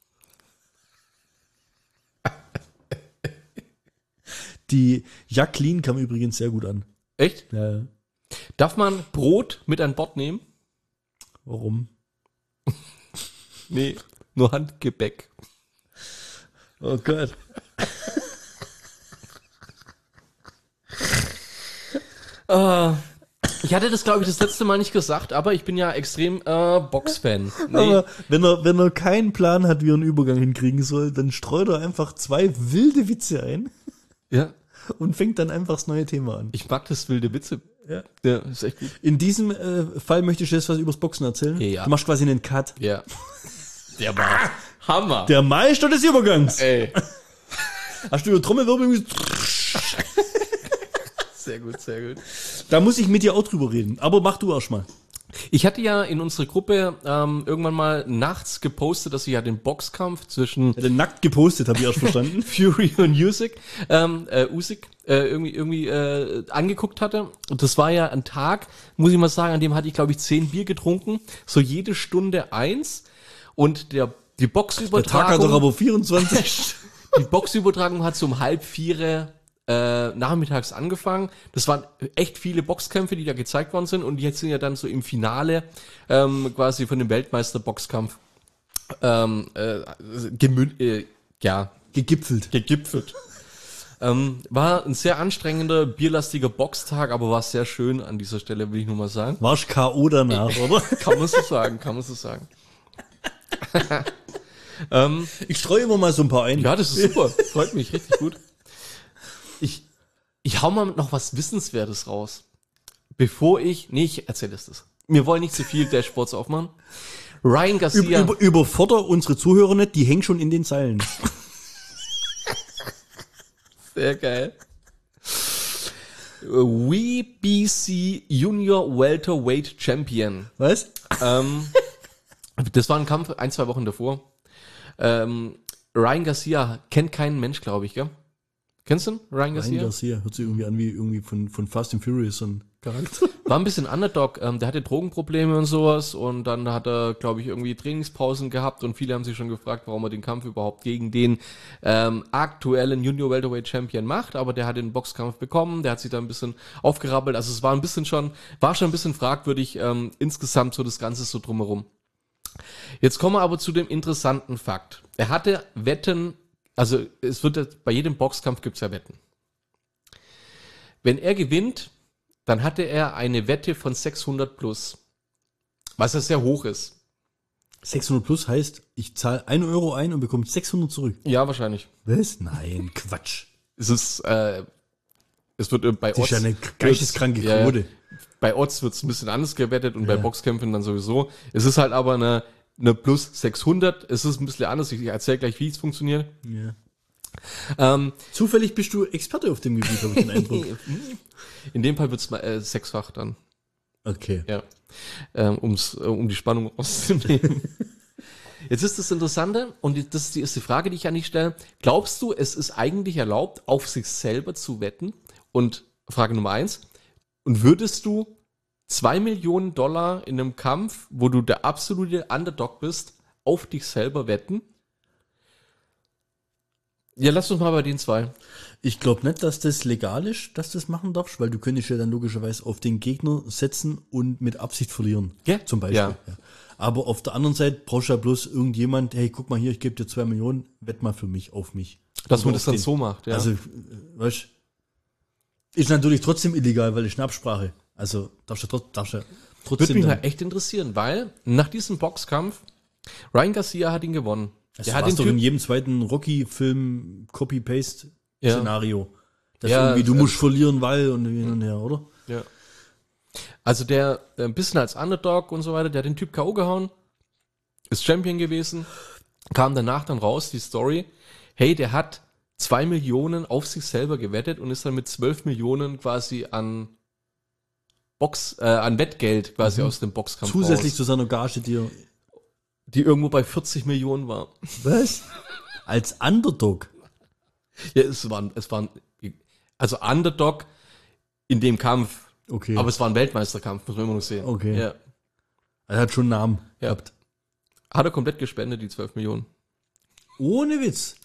Die Jacqueline kam übrigens sehr gut an. Echt? Ja, ja. Darf man Brot mit an Bord nehmen? Warum? Nee, nur Handgebäck. Oh Gott. Äh, ich hatte das, glaube ich, das letzte Mal nicht gesagt, aber ich bin ja extrem äh, Box-Fan. Nee, Aber wenn er, wenn er keinen Plan hat, wie er einen Übergang hinkriegen soll, dann streut er einfach zwei wilde Witze ein ja, und fängt dann einfach das neue Thema an. ich mag das wilde Witze. Ja. Ja, ist echt gut. In diesem äh, Fall möchte ich jetzt was übers Boxen erzählen. Ja. Du machst quasi einen Cut. Ja. Der war Hammer. Der Meister des Übergangs. Ey. Hast du über Trommelwirbel? Sehr gut, sehr gut. Da muss ich mit dir auch drüber reden. Aber mach du erst mal. Ich hatte ja in unserer Gruppe ähm, irgendwann mal nachts gepostet, dass ich ja den Boxkampf zwischen Er hat den nackt gepostet, habe ich erst verstanden. Fury und Usyk, ähm, äh, Usyk äh, irgendwie, irgendwie äh, angeguckt hatte. Und das war ja ein Tag, muss ich mal sagen, an dem hatte ich, glaube ich, zehn Bier getrunken. So jede Stunde eins. Und der die Der Tag hat doch Boxübertragung, aber vierundzwanzig. die Boxübertragung hat so um halb vier äh, nachmittags angefangen. Das waren echt viele Boxkämpfe, die da gezeigt worden sind. Und jetzt sind ja dann so im Finale ähm, quasi von dem Weltmeister-Boxkampf ähm, äh, gemün äh, ja, Gegipfelt. gegipfelt. ähm, war ein sehr anstrengender, bierlastiger Boxtag, aber war sehr schön an dieser Stelle, will ich nur mal sagen. Warst K O danach, oder? Kann man so sagen, kann man so sagen. ähm, Ich streue immer mal so ein paar ein. ja, das ist super. Freut mich richtig gut. Ich, ich hau mal noch was Wissenswertes raus. Bevor ich, nee, ich erzähle es das. Wir wollen nicht zu viel Dashboards aufmachen. Ryan Über, Garcia. über, überfordert unsere Zuhörer nicht, die hängen schon in den Zeilen. Sehr geil. W B C Junior Welterweight Champion. Was? Ähm, das war ein Kampf ein, zwei Wochen davor. Ähm, Ryan Garcia kennt keinen Mensch, glaube ich, gell? Kennst du ihn, Ryan Garcia? Ryan Garcia hört sich irgendwie an wie irgendwie von, von Fast and Furious, so ein Charakter. War ein bisschen Underdog. Ähm, der hatte Drogenprobleme und sowas und dann hat er, glaube ich, irgendwie Trainingspausen gehabt und viele haben sich schon gefragt, warum er den Kampf überhaupt gegen den ähm, aktuellen Junior Welterweight Champion macht, aber der hat den Boxkampf bekommen, der hat sich da ein bisschen aufgerappelt, also es war ein bisschen schon, war schon ein bisschen fragwürdig ähm, insgesamt so das Ganze so drumherum. Jetzt kommen wir aber zu dem interessanten Fakt. Er hatte Wetten, also es wird jetzt, bei jedem Boxkampf gibt's ja Wetten. Wenn er gewinnt, dann hatte er eine Wette von sechshundert plus, was ja sehr hoch ist. sechshundert plus heißt, ich zahle ein Euro ein und bekomme sechshundert zurück. Ja, wahrscheinlich. Was? Nein, Quatsch. Es ist, äh, es wird äh, bei Das ist ja eine geisteskranke ja, Quote. ja, bei Odds wird's ein bisschen anders gewettet und Ja. bei Boxkämpfen dann sowieso. Es ist halt aber eine, eine plus sechshundert. Es ist ein bisschen anders. Ich erzähle gleich, wie es funktioniert. Ja. Ähm, Zufällig bist du Experte auf dem Gebiet, habe ich den Eindruck. in dem Fall wird's mal äh, sechsfach dann. Okay. Ja. Ähm, um's, äh, um die Spannung rauszunehmen. Jetzt ist das Interessante, und die- das ist die erste Frage, die ich an dich stelle. Glaubst du, es ist eigentlich erlaubt, auf sich selber zu wetten? Und Frage Nummer eins. Und würdest du zwei Millionen Dollar in einem Kampf, wo du der absolute Underdog bist, auf dich selber wetten? Ja, lass uns mal bei den zwei. Ich glaube nicht, dass das legal ist, dass du das machen darfst, weil du könntest ja dann logischerweise auf den Gegner setzen und mit Absicht verlieren. Ja. Zum Beispiel. Ja. Ja. Aber auf der anderen Seite brauchst du ja bloß irgendjemand, hey, guck mal hier, ich gebe dir zwei Millionen, wett mal für mich, auf mich. Dass Oder man das auf dann den. so macht, ja. Also, äh, weißt ist natürlich trotzdem illegal, weil ist eine Absprache. Also, darfst du, trot- darfst du Würde trotzdem. mich dann- mal echt interessieren, weil nach diesem Boxkampf, Ryan Garcia hat ihn gewonnen. Das Der hat war's den doch in Typ, jedem zweiten Rocky-Film Copy-Paste-Szenario. Das Ja, irgendwie, du äh, musst verlieren, weil und hin und her, oder? ja. Also der äh, ein bisschen als Underdog und so weiter, der hat den Typ K O gehauen, ist Champion gewesen, kam danach dann raus, die Story, hey, der hat zwei Millionen auf sich selber gewettet und ist dann mit zwölf Millionen quasi an Box, äh, an Wettgeld quasi aus dem Boxkampf Zusätzlich raus, zu seiner Gage dir. die irgendwo bei vierzig Millionen war. Was? Als Underdog. Ja, es waren, es waren, also Underdog in dem Kampf, Okay. aber es war ein Weltmeisterkampf, muss man immer noch sehen. Okay. Ja. Er hat schon einen Namen Ja. gehabt. Hat er komplett gespendet, die zwölf Millionen. Ohne Witz.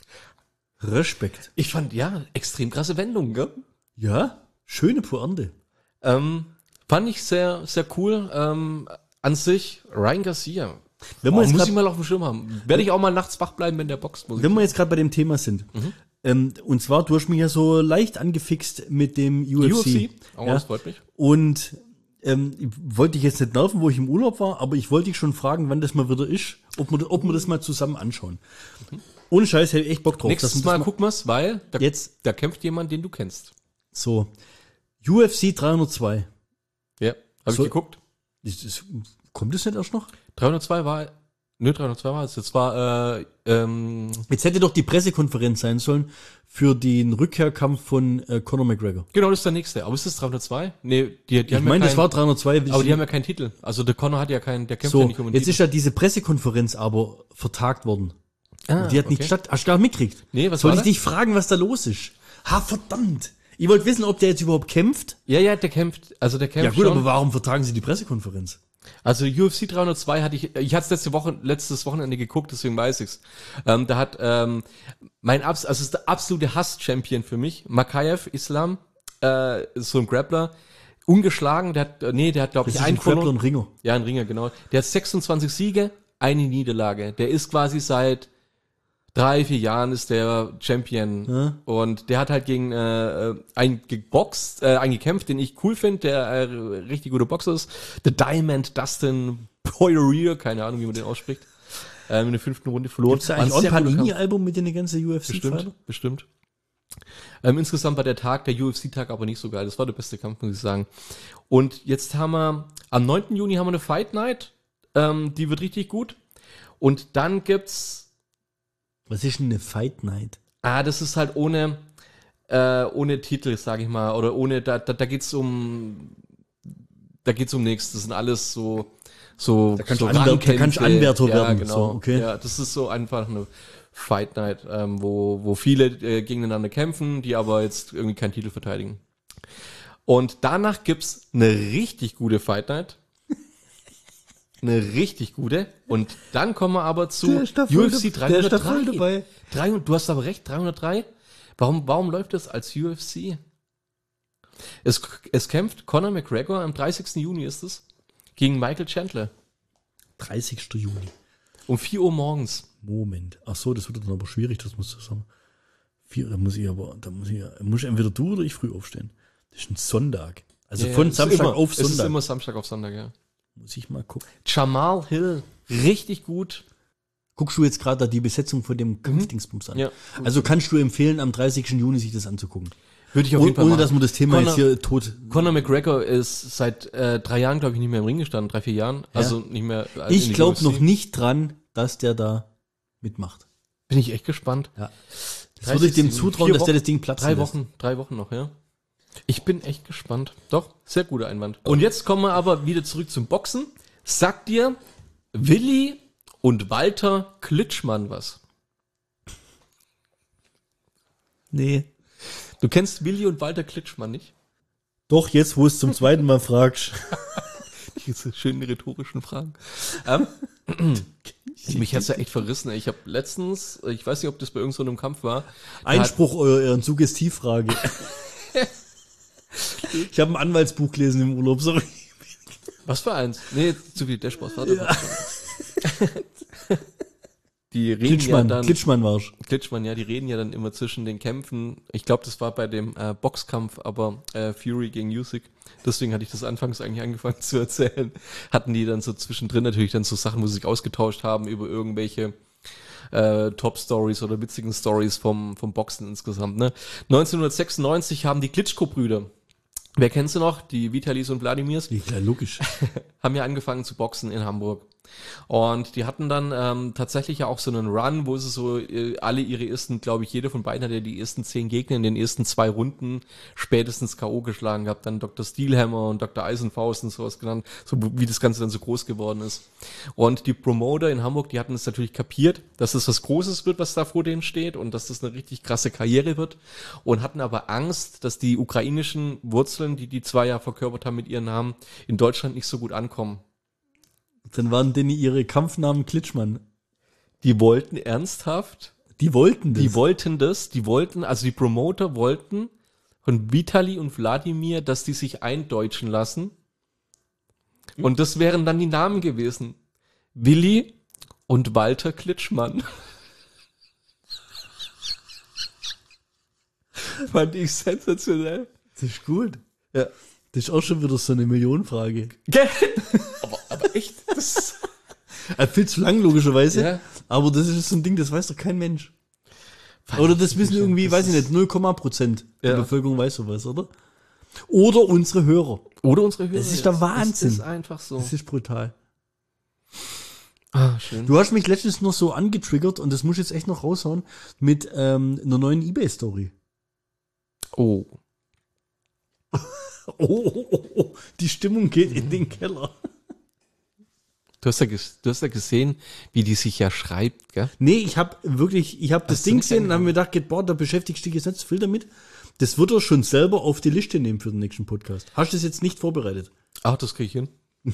Respekt. Ich fand, ja, extrem krasse Wendung, gell? Ja, schöne Pointe. Ähm, fand ich sehr, sehr cool. Ähm, an sich, Ryan Garcia. Wenn Oh, wir jetzt muss grad- ich mal auf dem Schirm haben. Werde ich auch mal nachts wach bleiben, wenn der boxt, muss ich Wenn wir jetzt gerade bei dem Thema sind. Ähm, und zwar, du hast mich ja so leicht angefixt mit dem U F C. U F C? Oh, ja? das freut mich. Und ähm, ich wollte dich jetzt nicht nerven, wo ich im Urlaub war, aber ich wollte dich schon fragen, wann das mal wieder ist, ob wir, ob wir das mal zusammen anschauen. Ohne Scheiß, hätte ich echt Bock drauf. dass Nächstes wir das Mal gucken wir's, weil da, Jetzt. da kämpft jemand, den du kennst. So, U F C dreihundertzwei. Ja, habe So- ich geguckt. Ist, ist, kommt das nicht erst noch? dreihundertzwei war, nö, dreihundertzwei war es. Jetzt war, äh, ähm, Jetzt hätte doch die Pressekonferenz sein sollen für den Rückkehrkampf von äh, Conor McGregor. genau, das ist der nächste. Aber ist das dreihundertzwei? Nee, die, die Ich haben meine, ja das kein, war dreihundertzwei. aber die haben ja keinen Titel. Also der Conor hat ja keinen, der kämpft so, ja nicht um den jetzt Titel. ist ja diese Pressekonferenz aber vertagt worden. Ah, Und die hat nicht okay. statt. Hast du gar nicht mitgekriegt? Nee, was Soll war ich da? dich fragen, was da los ist? Ha, verdammt. Ich wollte wissen, ob der jetzt überhaupt kämpft. Ja, ja, der kämpft, also der kämpft Ja gut, schon. aber warum vertagen sie die Pressekonferenz? Also U F C dreihundertzwei hatte ich, ich hatte es letzte Woche, letztes Wochenende geguckt, deswegen weiß ich's. Ähm, da hat ähm, mein Abs, also es ist der absolute Hass-Champion für mich, Makayev Islam, äh, ist so ein Grappler, ungeschlagen, der hat, äh, nee, der hat glaube Das ich ist ein einen Grappler verloren. und Ringer. Ja, ein Ringer, genau. Der hat sechsundzwanzig Siege, eine Niederlage. Der ist quasi seit drei, vier Jahren ist der Champion. Ja. Und der hat halt gegen äh, einen geboxt, äh, einen gekämpft, den ich cool finde, der äh, richtig gute Boxer ist. The Diamond Dustin Poirier, keine Ahnung, wie man den ausspricht. Ähm, in der fünften Runde verloren. Gibt's da War ein eigentlich auch ein sehr guter Kampf. Panini-Album mit den ganzen U F C-Fightern? Bestimmt, bestimmt. Ähm, insgesamt war der Tag, der U F C-Tag aber nicht so geil. Das war der beste Kampf, muss ich sagen. Und jetzt haben wir, am neunten Juni haben wir eine Fight Night. Ähm, die wird richtig gut. Und dann gibt's, Was ist denn eine Fight Night? ah, das ist halt ohne, äh, ohne Titel, sag ich mal. Oder ohne, da, da, da geht's um, da geht's um nichts. Das sind alles so, so, Da kannst so du Anwär- da Rangkämpfe. kannst du Anwärter ja, werden, Genau. so, okay. Ja, das ist so einfach eine Fight Night, ähm, wo, wo viele äh, gegeneinander kämpfen, die aber jetzt irgendwie keinen Titel verteidigen. Und danach gibt's eine richtig gute Fight Night. Eine richtig gute. Und dann kommen wir aber zu Der ist da voll U F C dab- der ist da dreihundertdrei. voll dabei. dreihundert, du hast aber recht, dreihundertdrei. Warum, warum läuft das als U F C? Es, es kämpft Conor McGregor, am dreißigsten Juni ist es, gegen Michael Chandler. dreißigsten Juni. Um vier Uhr morgens. Moment. Ach so, das wird dann aber schwierig, das musst du sagen. Vier, da muss ich aber, da muss ich, muss ich entweder du oder ich früh aufstehen. Das ist ein Sonntag. Also Ja, von ja, es ist Samstag immer, auf Es ist Sonntag. immer Samstag auf Sonntag, ja. Muss ich mal gucken. Jamal Hill, richtig gut. Guckst du jetzt gerade da die Besetzung von dem Kampfdingsbums an? Ja. Also kannst du empfehlen, am dreißigsten Juni sich das anzugucken. Würde ich auf Oh, jeden Fall ohne, machen. dass man das Thema Conor- jetzt hier tot... Conor McGregor ist seit äh, drei Jahren, glaube ich, nicht mehr im Ring gestanden, drei, vier Jahren. Also nicht mehr. äh, in Ich die glaube U F C. noch nicht dran, dass der da mitmacht. Bin ich echt gespannt. Ja. Das würde ich dem zutrauen, Vier dass der Wochen, das Ding platzen Drei lässt. Wochen, drei Wochen noch, ja. Ich bin echt gespannt. Doch, sehr guter Einwand. Und jetzt kommen wir aber wieder zurück zum Boxen. Sagt dir Willi und Walter Klitschmann was? Nee. Du kennst Willi und Walter Klitschmann nicht? Doch, jetzt, wo es zum zweiten Mal fragst. Diese schönen rhetorischen Fragen. Ähm, mich hat's ja echt verrissen. Ich habe letztens, ich weiß nicht, ob das bei irgendeinem so einem Kampf war. da Einspruch eurer euren Suggestivfrage. Ich habe ein Anwaltsbuch gelesen im Urlaub, sorry. Hat, was für eins? Nee, zu viel Dashboard. Warte, Ja. warte. Die reden Klitschmann, ja dann, Klitschmann war's. Klitschmann, ja, die reden ja dann immer zwischen den Kämpfen. Ich glaube, das war bei dem äh, Boxkampf, aber äh, Fury gegen Usyk. Deswegen hatte ich das anfangs eigentlich angefangen zu erzählen. Hatten die dann so zwischendrin natürlich dann so Sachen, wo sie sich ausgetauscht haben über irgendwelche äh, Top-Stories oder witzigen Stories vom, vom Boxen insgesamt. Ne? neunzehnhundertsechsundneunzig haben die Klitschko-Brüder, wer kennst du noch? Die Vitalis und Wladimirs. Ja, klar, logisch. Haben ja angefangen zu boxen in Hamburg. Und die hatten dann ähm, tatsächlich ja auch so einen Run, wo sie so äh, alle ihre ersten, glaube ich, jeder von beiden hat ja die ersten zehn Gegner in den ersten zwei Runden spätestens K O geschlagen gehabt. Dann Doktor Steelhammer und Doktor Eisenfaust und sowas genannt, so wie das Ganze dann so groß geworden ist. Und die Promoter in Hamburg, die hatten es natürlich kapiert, dass es was Großes wird, was da vor denen steht und dass das eine richtig krasse Karriere wird und hatten aber Angst, dass die ukrainischen Wurzeln, die die zwei ja verkörpert haben mit ihren Namen, in Deutschland nicht so gut ankommen. Dann waren denn ihre Kampfnamen Klitschmann. Die wollten ernsthaft, Die wollten das. die wollten das, die wollten, also die Promoter wollten von Vitali und Wladimir, dass die sich eindeutschen lassen. Und das wären dann die Namen gewesen. Willi und Walter Klitschmann. Fand ich sensationell. Das ist gut. Ja. Das ist auch schon wieder so eine Millionenfrage. aber, aber echt, das Also viel zu lang, logischerweise. Ja. Aber das ist so ein Ding, das weiß doch kein Mensch. Oder das wissen irgendwie, das weiß ich ist- nicht, null Komma Prozent der Ja. Bevölkerung weiß sowas, oder? Oder unsere Hörer. Oder unsere Hörer. Das ist der Wahnsinn. Das ist einfach so. Das ist brutal. Ah, schön. Du hast mich letztens noch so angetriggert und das muss ich jetzt echt noch raushauen mit ähm, einer neuen eBay-Story. Oh. Oh, oh, oh, oh, die Stimmung geht in den Keller. Du hast, ja ges- du hast ja gesehen, wie die sich ja schreibt, gell? Nee, ich habe wirklich, ich habe das Hast du Ding nicht gesehen und habe mir angefangen? gedacht, boah, da beschäftigst du dich jetzt nicht so viel damit. Das wird er schon selber auf die Liste nehmen für den nächsten Podcast. Hast du das jetzt nicht vorbereitet? Ach, das krieg ich hin.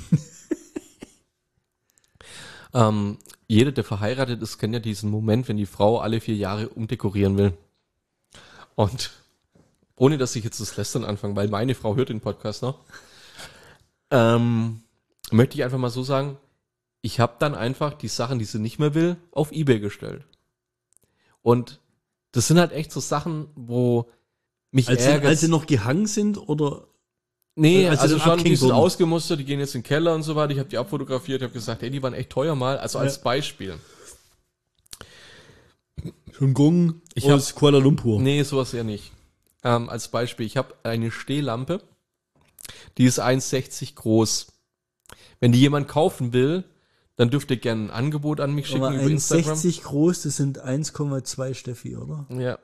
ähm, jeder, der verheiratet ist, kennt ja diesen Moment, wenn die Frau alle vier Jahre umdekorieren will. Und ohne, dass ich jetzt das Lästern anfange, weil meine Frau hört den Podcast noch, ähm, möchte ich einfach mal so sagen, ich habe dann einfach die Sachen, die sie nicht mehr will, auf eBay gestellt. Und das sind halt echt so Sachen, wo mich Als, sie, ärgert. als sie noch gehangen sind oder? Nee, Als sie also dann schon, die abgehängt sind wurden. ausgemustert, die gehen jetzt in den Keller und so weiter. Ich habe die abfotografiert, habe gesagt, ey, die waren echt teuer mal. Also als Ja. Beispiel. Schon Gong Ich aus Kuala Lumpur. Nee, sowas ja nicht. Ähm, als Beispiel, ich habe eine Stehlampe, die ist eins Komma sechzig groß. Wenn die jemand kaufen will, dann dürft ihr gerne ein Angebot an mich schicken Aber über Instagram. eins Komma sechzig groß, das sind eins Komma zwei Steffi, oder? Ja.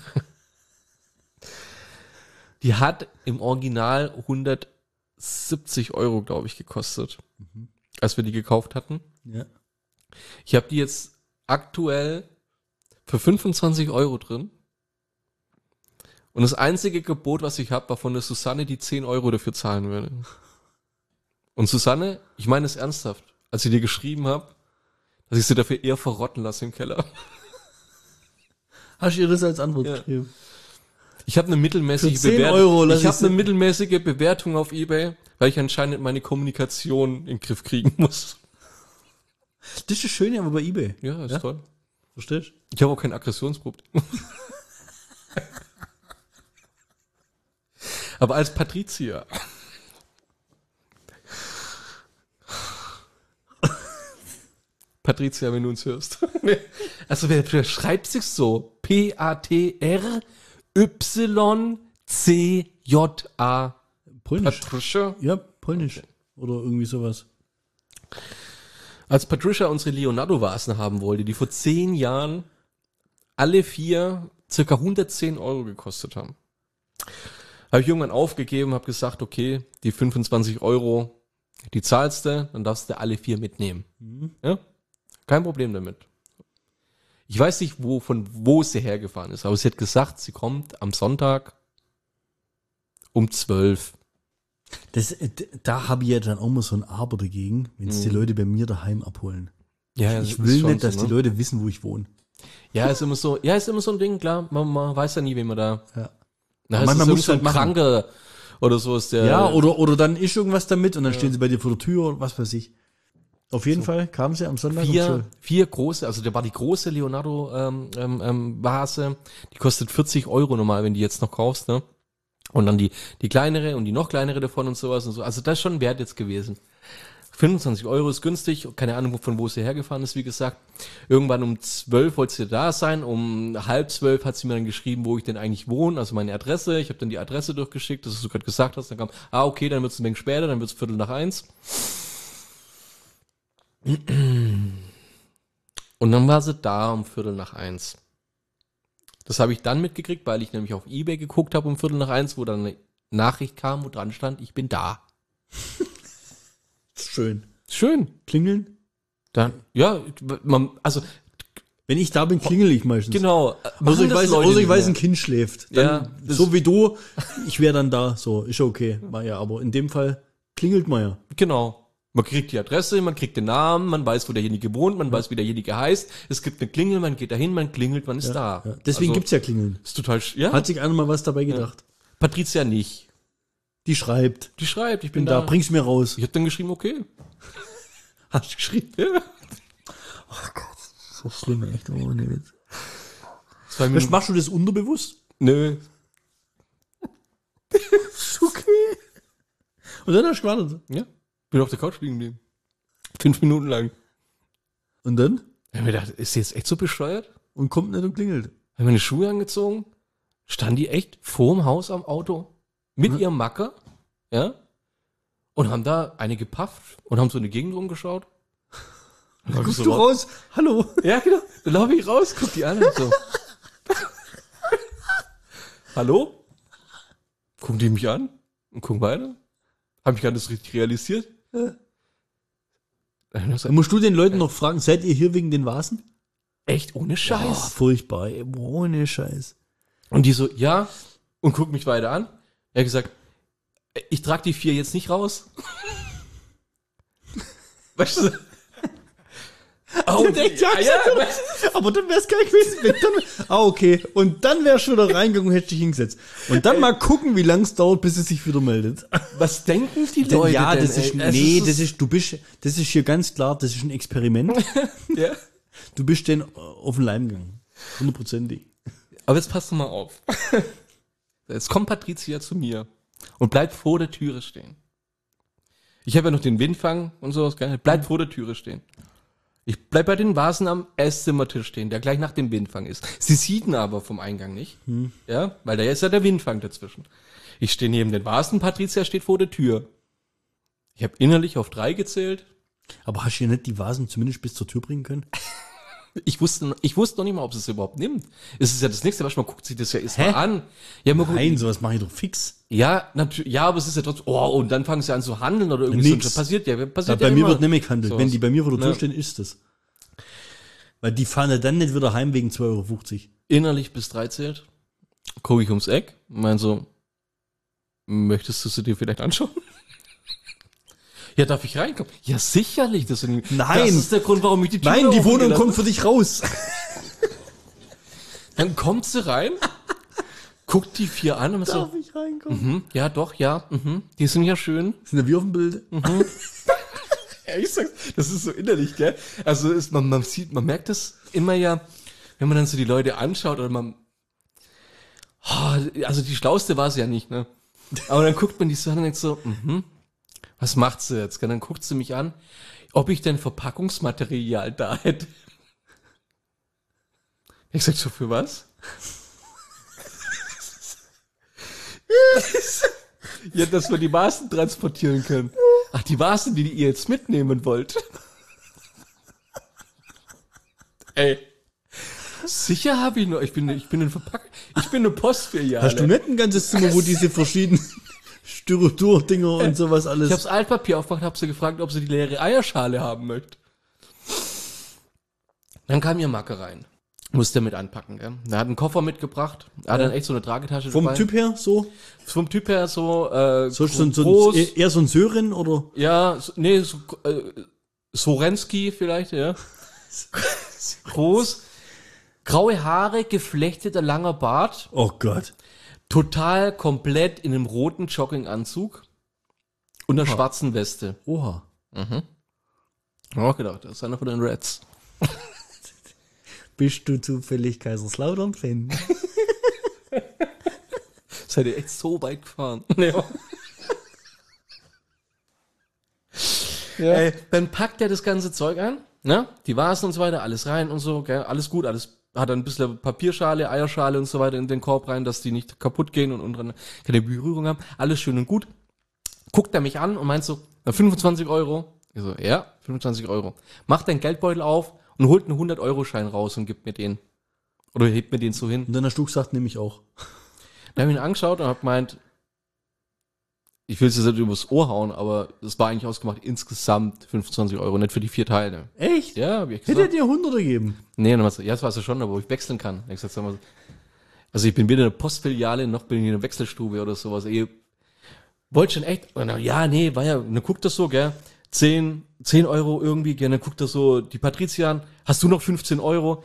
Die hat im Original hundertsiebzig Euro, glaube ich, gekostet, als wir die gekauft hatten. Ja. Ich habe die jetzt aktuell für fünfundzwanzig Euro drin. Und das einzige Gebot, was ich habe, war von der Susanne, die zehn Euro dafür zahlen würde. Und Susanne, ich meine es ernsthaft, als ich dir geschrieben habe, dass ich sie dafür eher verrotten lasse im Keller. Hast du ihr das als Antwort Ja. geschrieben? Ich habe eine mittelmäßige Für zehn Bewertung. Euro lass ich habe ich eine sie- mittelmäßige Bewertung auf eBay, weil ich anscheinend meine Kommunikation in den Griff kriegen muss. Das ist das Schöne aber bei eBay. Ja, ist Ja? toll. Verstehst du? Ich habe auch kein Aggressionsproblem. Aber als Patrizier. Patricia, wenn du uns hörst. Also wer, wer schreibt sich so? P A T R Y C J A. Polnisch. Patricia. Ja, polnisch. Oder irgendwie sowas. Als Patricia unsere Leonardo-Vasen haben wollte, die vor zehn Jahren alle vier circa hundertzehn Euro gekostet haben, habe ich irgendwann aufgegeben, habe gesagt, okay, die fünfundzwanzig Euro, die zahlst du, dann darfst du alle vier mitnehmen. Mhm. Ja? Kein Problem damit. Ich weiß nicht, wo, von wo sie hergefahren ist, aber sie hat gesagt, sie kommt am Sonntag um zwölf. Das, äh, d- da habe ich ja dann auch mal so ein Aber dagegen, wenn es die Leute bei mir daheim abholen. Ja, Ich will nicht, dass die Leute wissen, wo ich wohne. Ja, ist immer so, ja, ist immer so ein Ding, klar, man, man weiß ja nie, wen man da. Ja. Na, Aber es manchmal ist musst so du ein halt machen. Kranker oder so ist der. Ja, oder, oder dann ist irgendwas damit und dann stehen sie bei dir vor der Tür oder was weiß ich. Auf jeden Fall kamen sie am Sonntag um vier, zwölf. vier große, also der war die große Leonardo ähm, ähm, ähm, Vase, die kostet vierzig Euro normal, wenn die jetzt noch kaufst, ne? Und dann die die kleinere und die noch kleinere davon und sowas und so. Also das ist schon wert jetzt gewesen. fünfundzwanzig Euro ist günstig, keine Ahnung, von wo sie hergefahren ist, wie gesagt. Irgendwann um zwölf wollte sie da sein, um halb zwölf hat sie mir dann geschrieben, wo ich denn eigentlich wohne, also meine Adresse. Ich habe dann die Adresse durchgeschickt, das was du gerade gesagt hast. Dann kam, ah, okay, dann wird es ein wenig später, dann wird es Viertel nach eins. Und dann war sie da um Viertel nach eins. Das habe ich dann mitgekriegt, weil ich nämlich auf eBay geguckt habe um Viertel nach eins, wo dann eine Nachricht kam, wo dran stand, ich bin da. Schön. Schön. Klingeln? Dann, ja, man, also, Wenn ich da bin, klingel ich meistens. genau. Also ich, weiß, Leute also ich nicht weiß, mehr. ein Kind schläft. Dann, Ja, das- so wie du, ich wäre dann da. So, ist okay. War ja, aber in dem Fall klingelt man ja. Genau. Man kriegt die Adresse, man kriegt den Namen, man weiß, wo derjenige wohnt, man weiß, wie derjenige heißt. Es gibt eine Klingel, man geht dahin, man klingelt, man ist da. Ja. Deswegen also, gibt's ja Klingeln. ist total, sch- ja. Hat sich einer mal was dabei gedacht. Patricia nicht. Die schreibt. Die schreibt, ich Bin bin da, da. bring's mir raus. Ich habe dann geschrieben, okay. Hast du geschrieben? Ja. So schlimm, echt. Oh, ne Witz. Zwei Was, Minuten. machst du das unterbewusst? Nö. Ist okay. Und dann hast du gewartet. Ja. Bin auf der Couch liegen geblieben. Fünf Minuten lang. Und dann? Ich hab mir gedacht, ist sie jetzt echt so bescheuert? Und kommt nicht und klingelt. Hab meine Schuhe angezogen, stand die echt vorm Haus am Auto mit Mhm. ihrem Macker, ja, und haben da eine gepafft und haben so eine Gegend rumgeschaut. Dann Guckst so du raus- raus? Hallo? Ja, genau. Dann laufe ich raus, guck die an und so. Hallo? Gucken die mich an und gucken weiter. Hab ich gar nicht richtig realisiert. Ja. Dann hab ich Dann gesagt, musst du den Leuten noch fragen, seid ihr hier wegen den Vasen? echt ohne Oh, Scheiß. furchtbar, ey. Ohne Scheiß. Und die so, ja, und guckt mich weiter an. Er hat gesagt, ich trag die vier jetzt nicht raus. Weißt du? Oh, denkt, ja, ah, ja, Aber dann wär's geil gewesen. Wenn dann, ah, okay. Und dann wärst du wieder reingegangen und hättest dich hingesetzt. Und dann mal gucken, wie lang es dauert, bis es sich wieder meldet. was denken die Leute ja, denn, das ist, ey? Es nee, so- das ist, du bist, das ist hier ganz klar, das ist ein Experiment. ja. Du bist den auf den Leim gegangen. Hundertprozentig. Aber jetzt passt doch mal auf. Jetzt kommt Patricia zu mir und bleibt vor der Türe stehen. Ich habe ja noch den Windfang und sowas, gell? Bleibt vor der Türe stehen. Ich bleib bei den Vasen am Esszimmertisch stehen, der gleich nach dem Windfang ist. Sie sieht ihn aber vom Eingang nicht. Ja, weil da ist ja der Windfang dazwischen. Ich stehe neben den Vasen, Patricia steht vor der Tür. Ich habe innerlich auf drei gezählt. Aber hast du ja nicht die Vasen zumindest bis zur Tür bringen können? Ich wusste, ich wusste noch nicht mal, ob sie es überhaupt nimmt. Es ist ja das nächste, was man guckt sich das ja erstmal an. Ja, man guckt, Nein, sowas mache ich doch fix. ja, natürlich, ja, aber es ist ja trotzdem, oh, und dann fangen sie an zu handeln oder irgendwie Nix. so. Passiert ja, Ja, passiert bei ja mir immer. wird nämlich gehandelt. Sowas. Wenn die bei mir vor der Tür Ja. stehen, ist das. Weil die fahren ja dann nicht wieder heim wegen zwei Euro fünfzig. Innerlich bis drei zählt, gucke ich ums Eck, mein so, möchtest du sie dir vielleicht anschauen? Ja, darf ich reinkommen? Ja, sicherlich. Das, sind, Nein. das ist der Grund, warum ich die Tür Nein, die offen Wohnung gelassen kommt für dich raus. Dann kommt sie rein, guckt die vier an und so, Darf ich reinkommen? hm, ja, doch, ja, mhm, die sind ja schön. Sind ja wie auf dem Bild. Ja, ich sag's, das ist so innerlich, gell? Also ist, man, man sieht, man merkt das immer ja, wenn man dann so die Leute anschaut oder man, oh, also die Schlauste war es ja nicht, ne? Aber dann guckt man die so an und denkt so, mhm, was macht sie jetzt? Gell? Dann guckt sie mich an, ob ich denn Verpackungsmaterial da hätte. Ich sag so, für was? Ja, dass wir die Maßen transportieren können. Ach, die Maßen, die ihr jetzt mitnehmen wollt. Ey. Sicher habe ich noch. Ich bin, ich bin ein Verpack. Ich bin eine Postfiliale. Hast du nicht ein ganzes Zimmer, wo diese verschiedenen Styrodur-Dinger und sowas alles... Ich hab's Altpapier aufgemacht, hab sie gefragt, ob sie die leere Eierschale haben möchte. Dann kam ihr Macke rein. Musste mit anpacken, gell? Er hat einen Koffer mitgebracht. Er hat dann echt so eine Tragetasche Vom dabei. Typ her so? Vom Typ her so, äh, So, so, so groß. ein, eher so ein Sören oder? Ja, so, nee, so, äh, Sorensky vielleicht, ja. Groß. Graue Haare, geflechteter langer Bart. Oh Gott. Total komplett in einem roten Jogginganzug. Und einer schwarzen Weste. Oha. Ich hab auch gedacht, das ist einer von den Reds. Bist du zufällig Kaiserslautern-Fan? Seid ihr echt so weit gefahren? Ja. Ja. Ey, dann packt er das ganze Zeug an, ne? Die Vasen und so weiter, alles rein und so, gell? Alles gut, alles, hat dann ein bisschen Papierschale, Eierschale und so weiter in den Korb rein, dass die nicht kaputt gehen und unten keine Berührung haben. Alles schön und gut. Guckt er mich an und meint so, na, fünfundzwanzig Euro. Ich so, ja, fünfundzwanzig Euro. Macht den Geldbeutel auf und holt einen hundert-Euro-Schein raus und gibt mir den. Oder hebt mir den so hin. Und dann hast du gesagt, nehme ich auch. Dann habe ich ihn angeschaut und habe gemeint, ich will es jetzt nicht übers Ohr hauen, aber es war eigentlich ausgemacht insgesamt fünfundzwanzig Euro, nicht für die vier Teile. Echt? Ja, hab ich Hätte er gesagt. dir hundert gegeben? Nee, dann meinte er, ja, das weißt du schon, aber wo ich wechseln kann. Ich gesagt, sag mal, also ich bin weder eine Postfiliale, noch bin ich in einer Wechselstube oder sowas. Ich wollte schon echt, und dann, ja, nee, war ja, dann guckt das so, gell, zehn, zehn Euro irgendwie, gell, dann guckt das so die Patrizia an, hast du noch fünfzehn Euro?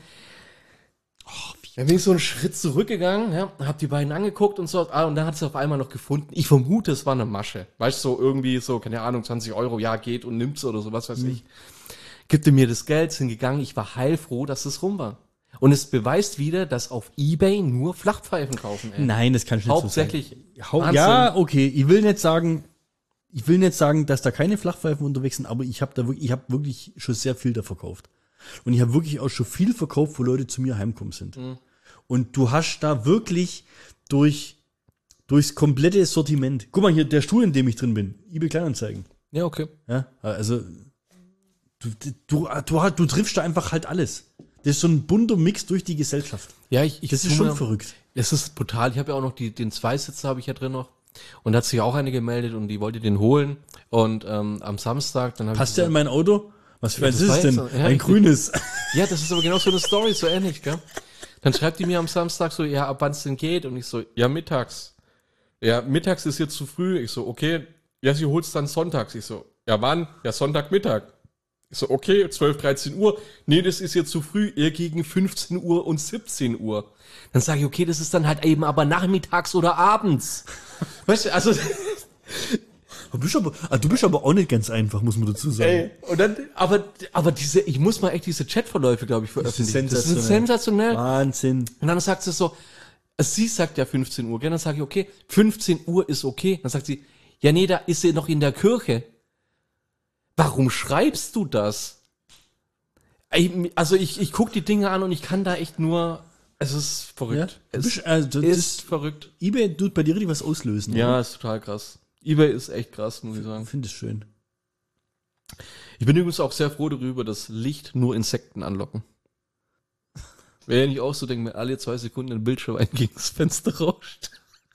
Dann bin ich so einen Schritt zurückgegangen, ja, hab die beiden angeguckt und so, ah, und dann hat sie auf einmal noch gefunden. Ich vermute, es war eine Masche. Weißt du, so irgendwie so, keine Ahnung, zwanzig Euro, ja, geht und nimmt's oder so, was weiß ich. Gibte mir das Geld, sind gegangen, ich war heilfroh, dass es rum war. Und es beweist wieder, dass auf eBay nur Flachpfeifen kaufen, ey. Nein, das kann ich nicht Hauptsächlich. so sagen. Wahnsinn. Ja, okay, ich will nicht sagen, ich will nicht sagen, dass da keine Flachpfeifen unterwegs sind, aber ich habe da wirklich, ich habe wirklich schon sehr viel da verkauft. Und ich habe wirklich auch schon viel verkauft, wo Leute zu mir heimkommen sind. Mhm. Und du hast da wirklich durch, durchs komplette Sortiment. Guck mal hier, der Stuhl, in dem ich drin bin. eBay Kleinanzeigen. Ja, okay. Ja, also, du, du, du, du triffst da einfach halt alles. Das ist so ein bunter Mix durch die Gesellschaft. Ja, ich, ich Das ist tu schon mir- verrückt. Es ist brutal. Ich habe ja auch noch die, den Zweisitzer habe ich ja drin noch. Und da hat sich auch eine gemeldet und die wollte den holen. Und ähm, am Samstag, dann habe ich Passt der in mein Auto? Was für Ja, eins das ist es denn? weiß ich. Ja, Ein richtig. grünes. Ja, das ist aber genau so eine Story, so ähnlich, gell? Dann schreibt die mir am Samstag so, ja, ab wann es denn geht? Und ich so, ja, mittags. Ja, mittags ist jetzt zu früh. Ich so, okay. Ja, sie holt's dann sonntags. Ich so, ja, wann? Ja, Sonntagmittag. Ich so, okay, zwölf, dreizehn Uhr. Nee, das ist jetzt zu früh. Eher gegen fünfzehn Uhr und siebzehn Uhr. Dann sage ich, okay, das ist dann halt eben aber nachmittags oder abends. Weißt du, also... Du bist aber, ah, du bist aber auch nicht ganz einfach, muss man dazu sagen. Ey, und dann, aber, aber diese, ich muss mal echt diese Chatverläufe, glaube ich, veröffentlichen. Das ist sensationell. Wahnsinn. Und dann sagt sie so, sie sagt ja fünfzehn Uhr, gell? Dann sage ich, okay, fünfzehn Uhr ist okay. Dann sagt sie, ja nee, da ist sie noch in der Kirche. Warum schreibst du das? Ich, also ich, ich guck die Dinge an und ich kann da echt nur, es ist Ja? verrückt. Du Es bist, also, ist das, verrückt. eBay tut bei dir richtig was auslösen. Ja, ist total krass. eBay ist echt krass, muss ich sagen. Ich finde es schön. Ich bin übrigens auch sehr froh darüber, dass Licht nur Insekten anlocken. Wäre ja nicht auch so, denken wir alle zwei Sekunden ein Bildschirmwein gegen das Fenster rauscht.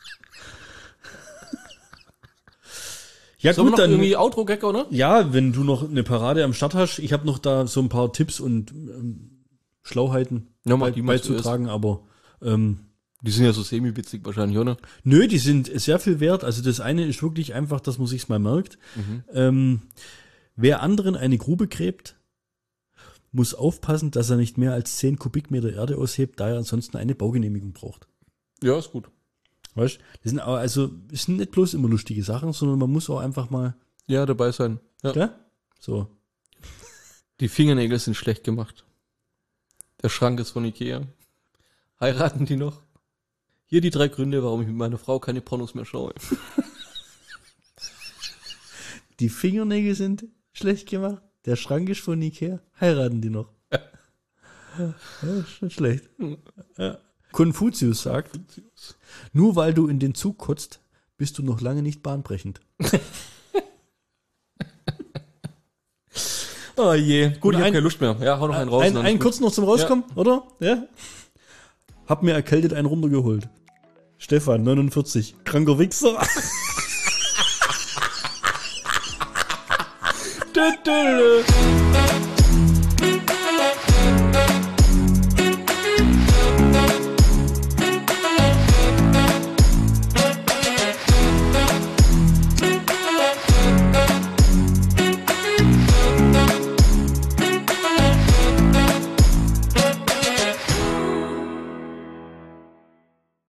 Ja, Sollen wir gut, noch dann. irgendwie Outro-Gag, oder? Ja, wenn du noch eine Parade am Start hast, ich habe noch da so ein paar Tipps und ähm, Schlauheiten Ja, mach bei, die mal beizutragen, aber ähm, Die sind ja so semi-witzig wahrscheinlich, oder? nö, die sind sehr viel wert. Also das eine ist wirklich einfach, dass man sich's mal merkt. Ähm, wer anderen eine Grube gräbt, muss aufpassen, dass er nicht mehr als zehn Kubikmeter Erde aushebt, da er ansonsten eine Baugenehmigung braucht. Ja, ist gut. Weißt? Das sind aber, also, es sind nicht bloß immer lustige Sachen, sondern man muss auch einfach mal, Ja, dabei sein. Ja. gell? So. Die Fingernägel sind schlecht gemacht. Der Schrank ist von Ikea. Heiraten die noch? Hier die drei Gründe, warum ich mit meiner Frau keine Pornos mehr schaue. Die Fingernägel sind schlecht gemacht. Der Schrank ist von Ikea. Heiraten die noch? Ja. Ja, ist nicht schlecht. Ja. Konfuzius sagt, nur weil du in den Zug kotzt, bist du noch lange nicht bahnbrechend. Oh je. Gut, ich hab ein- keine Lust mehr. Ja, hau noch einen raus. Ein, dann ein ist kurz noch zum Rauskommen, oder? Ja. Hab mir erkältet einen runtergeholt. Stefan, neunundvierzig. Kranker Wichser. gut.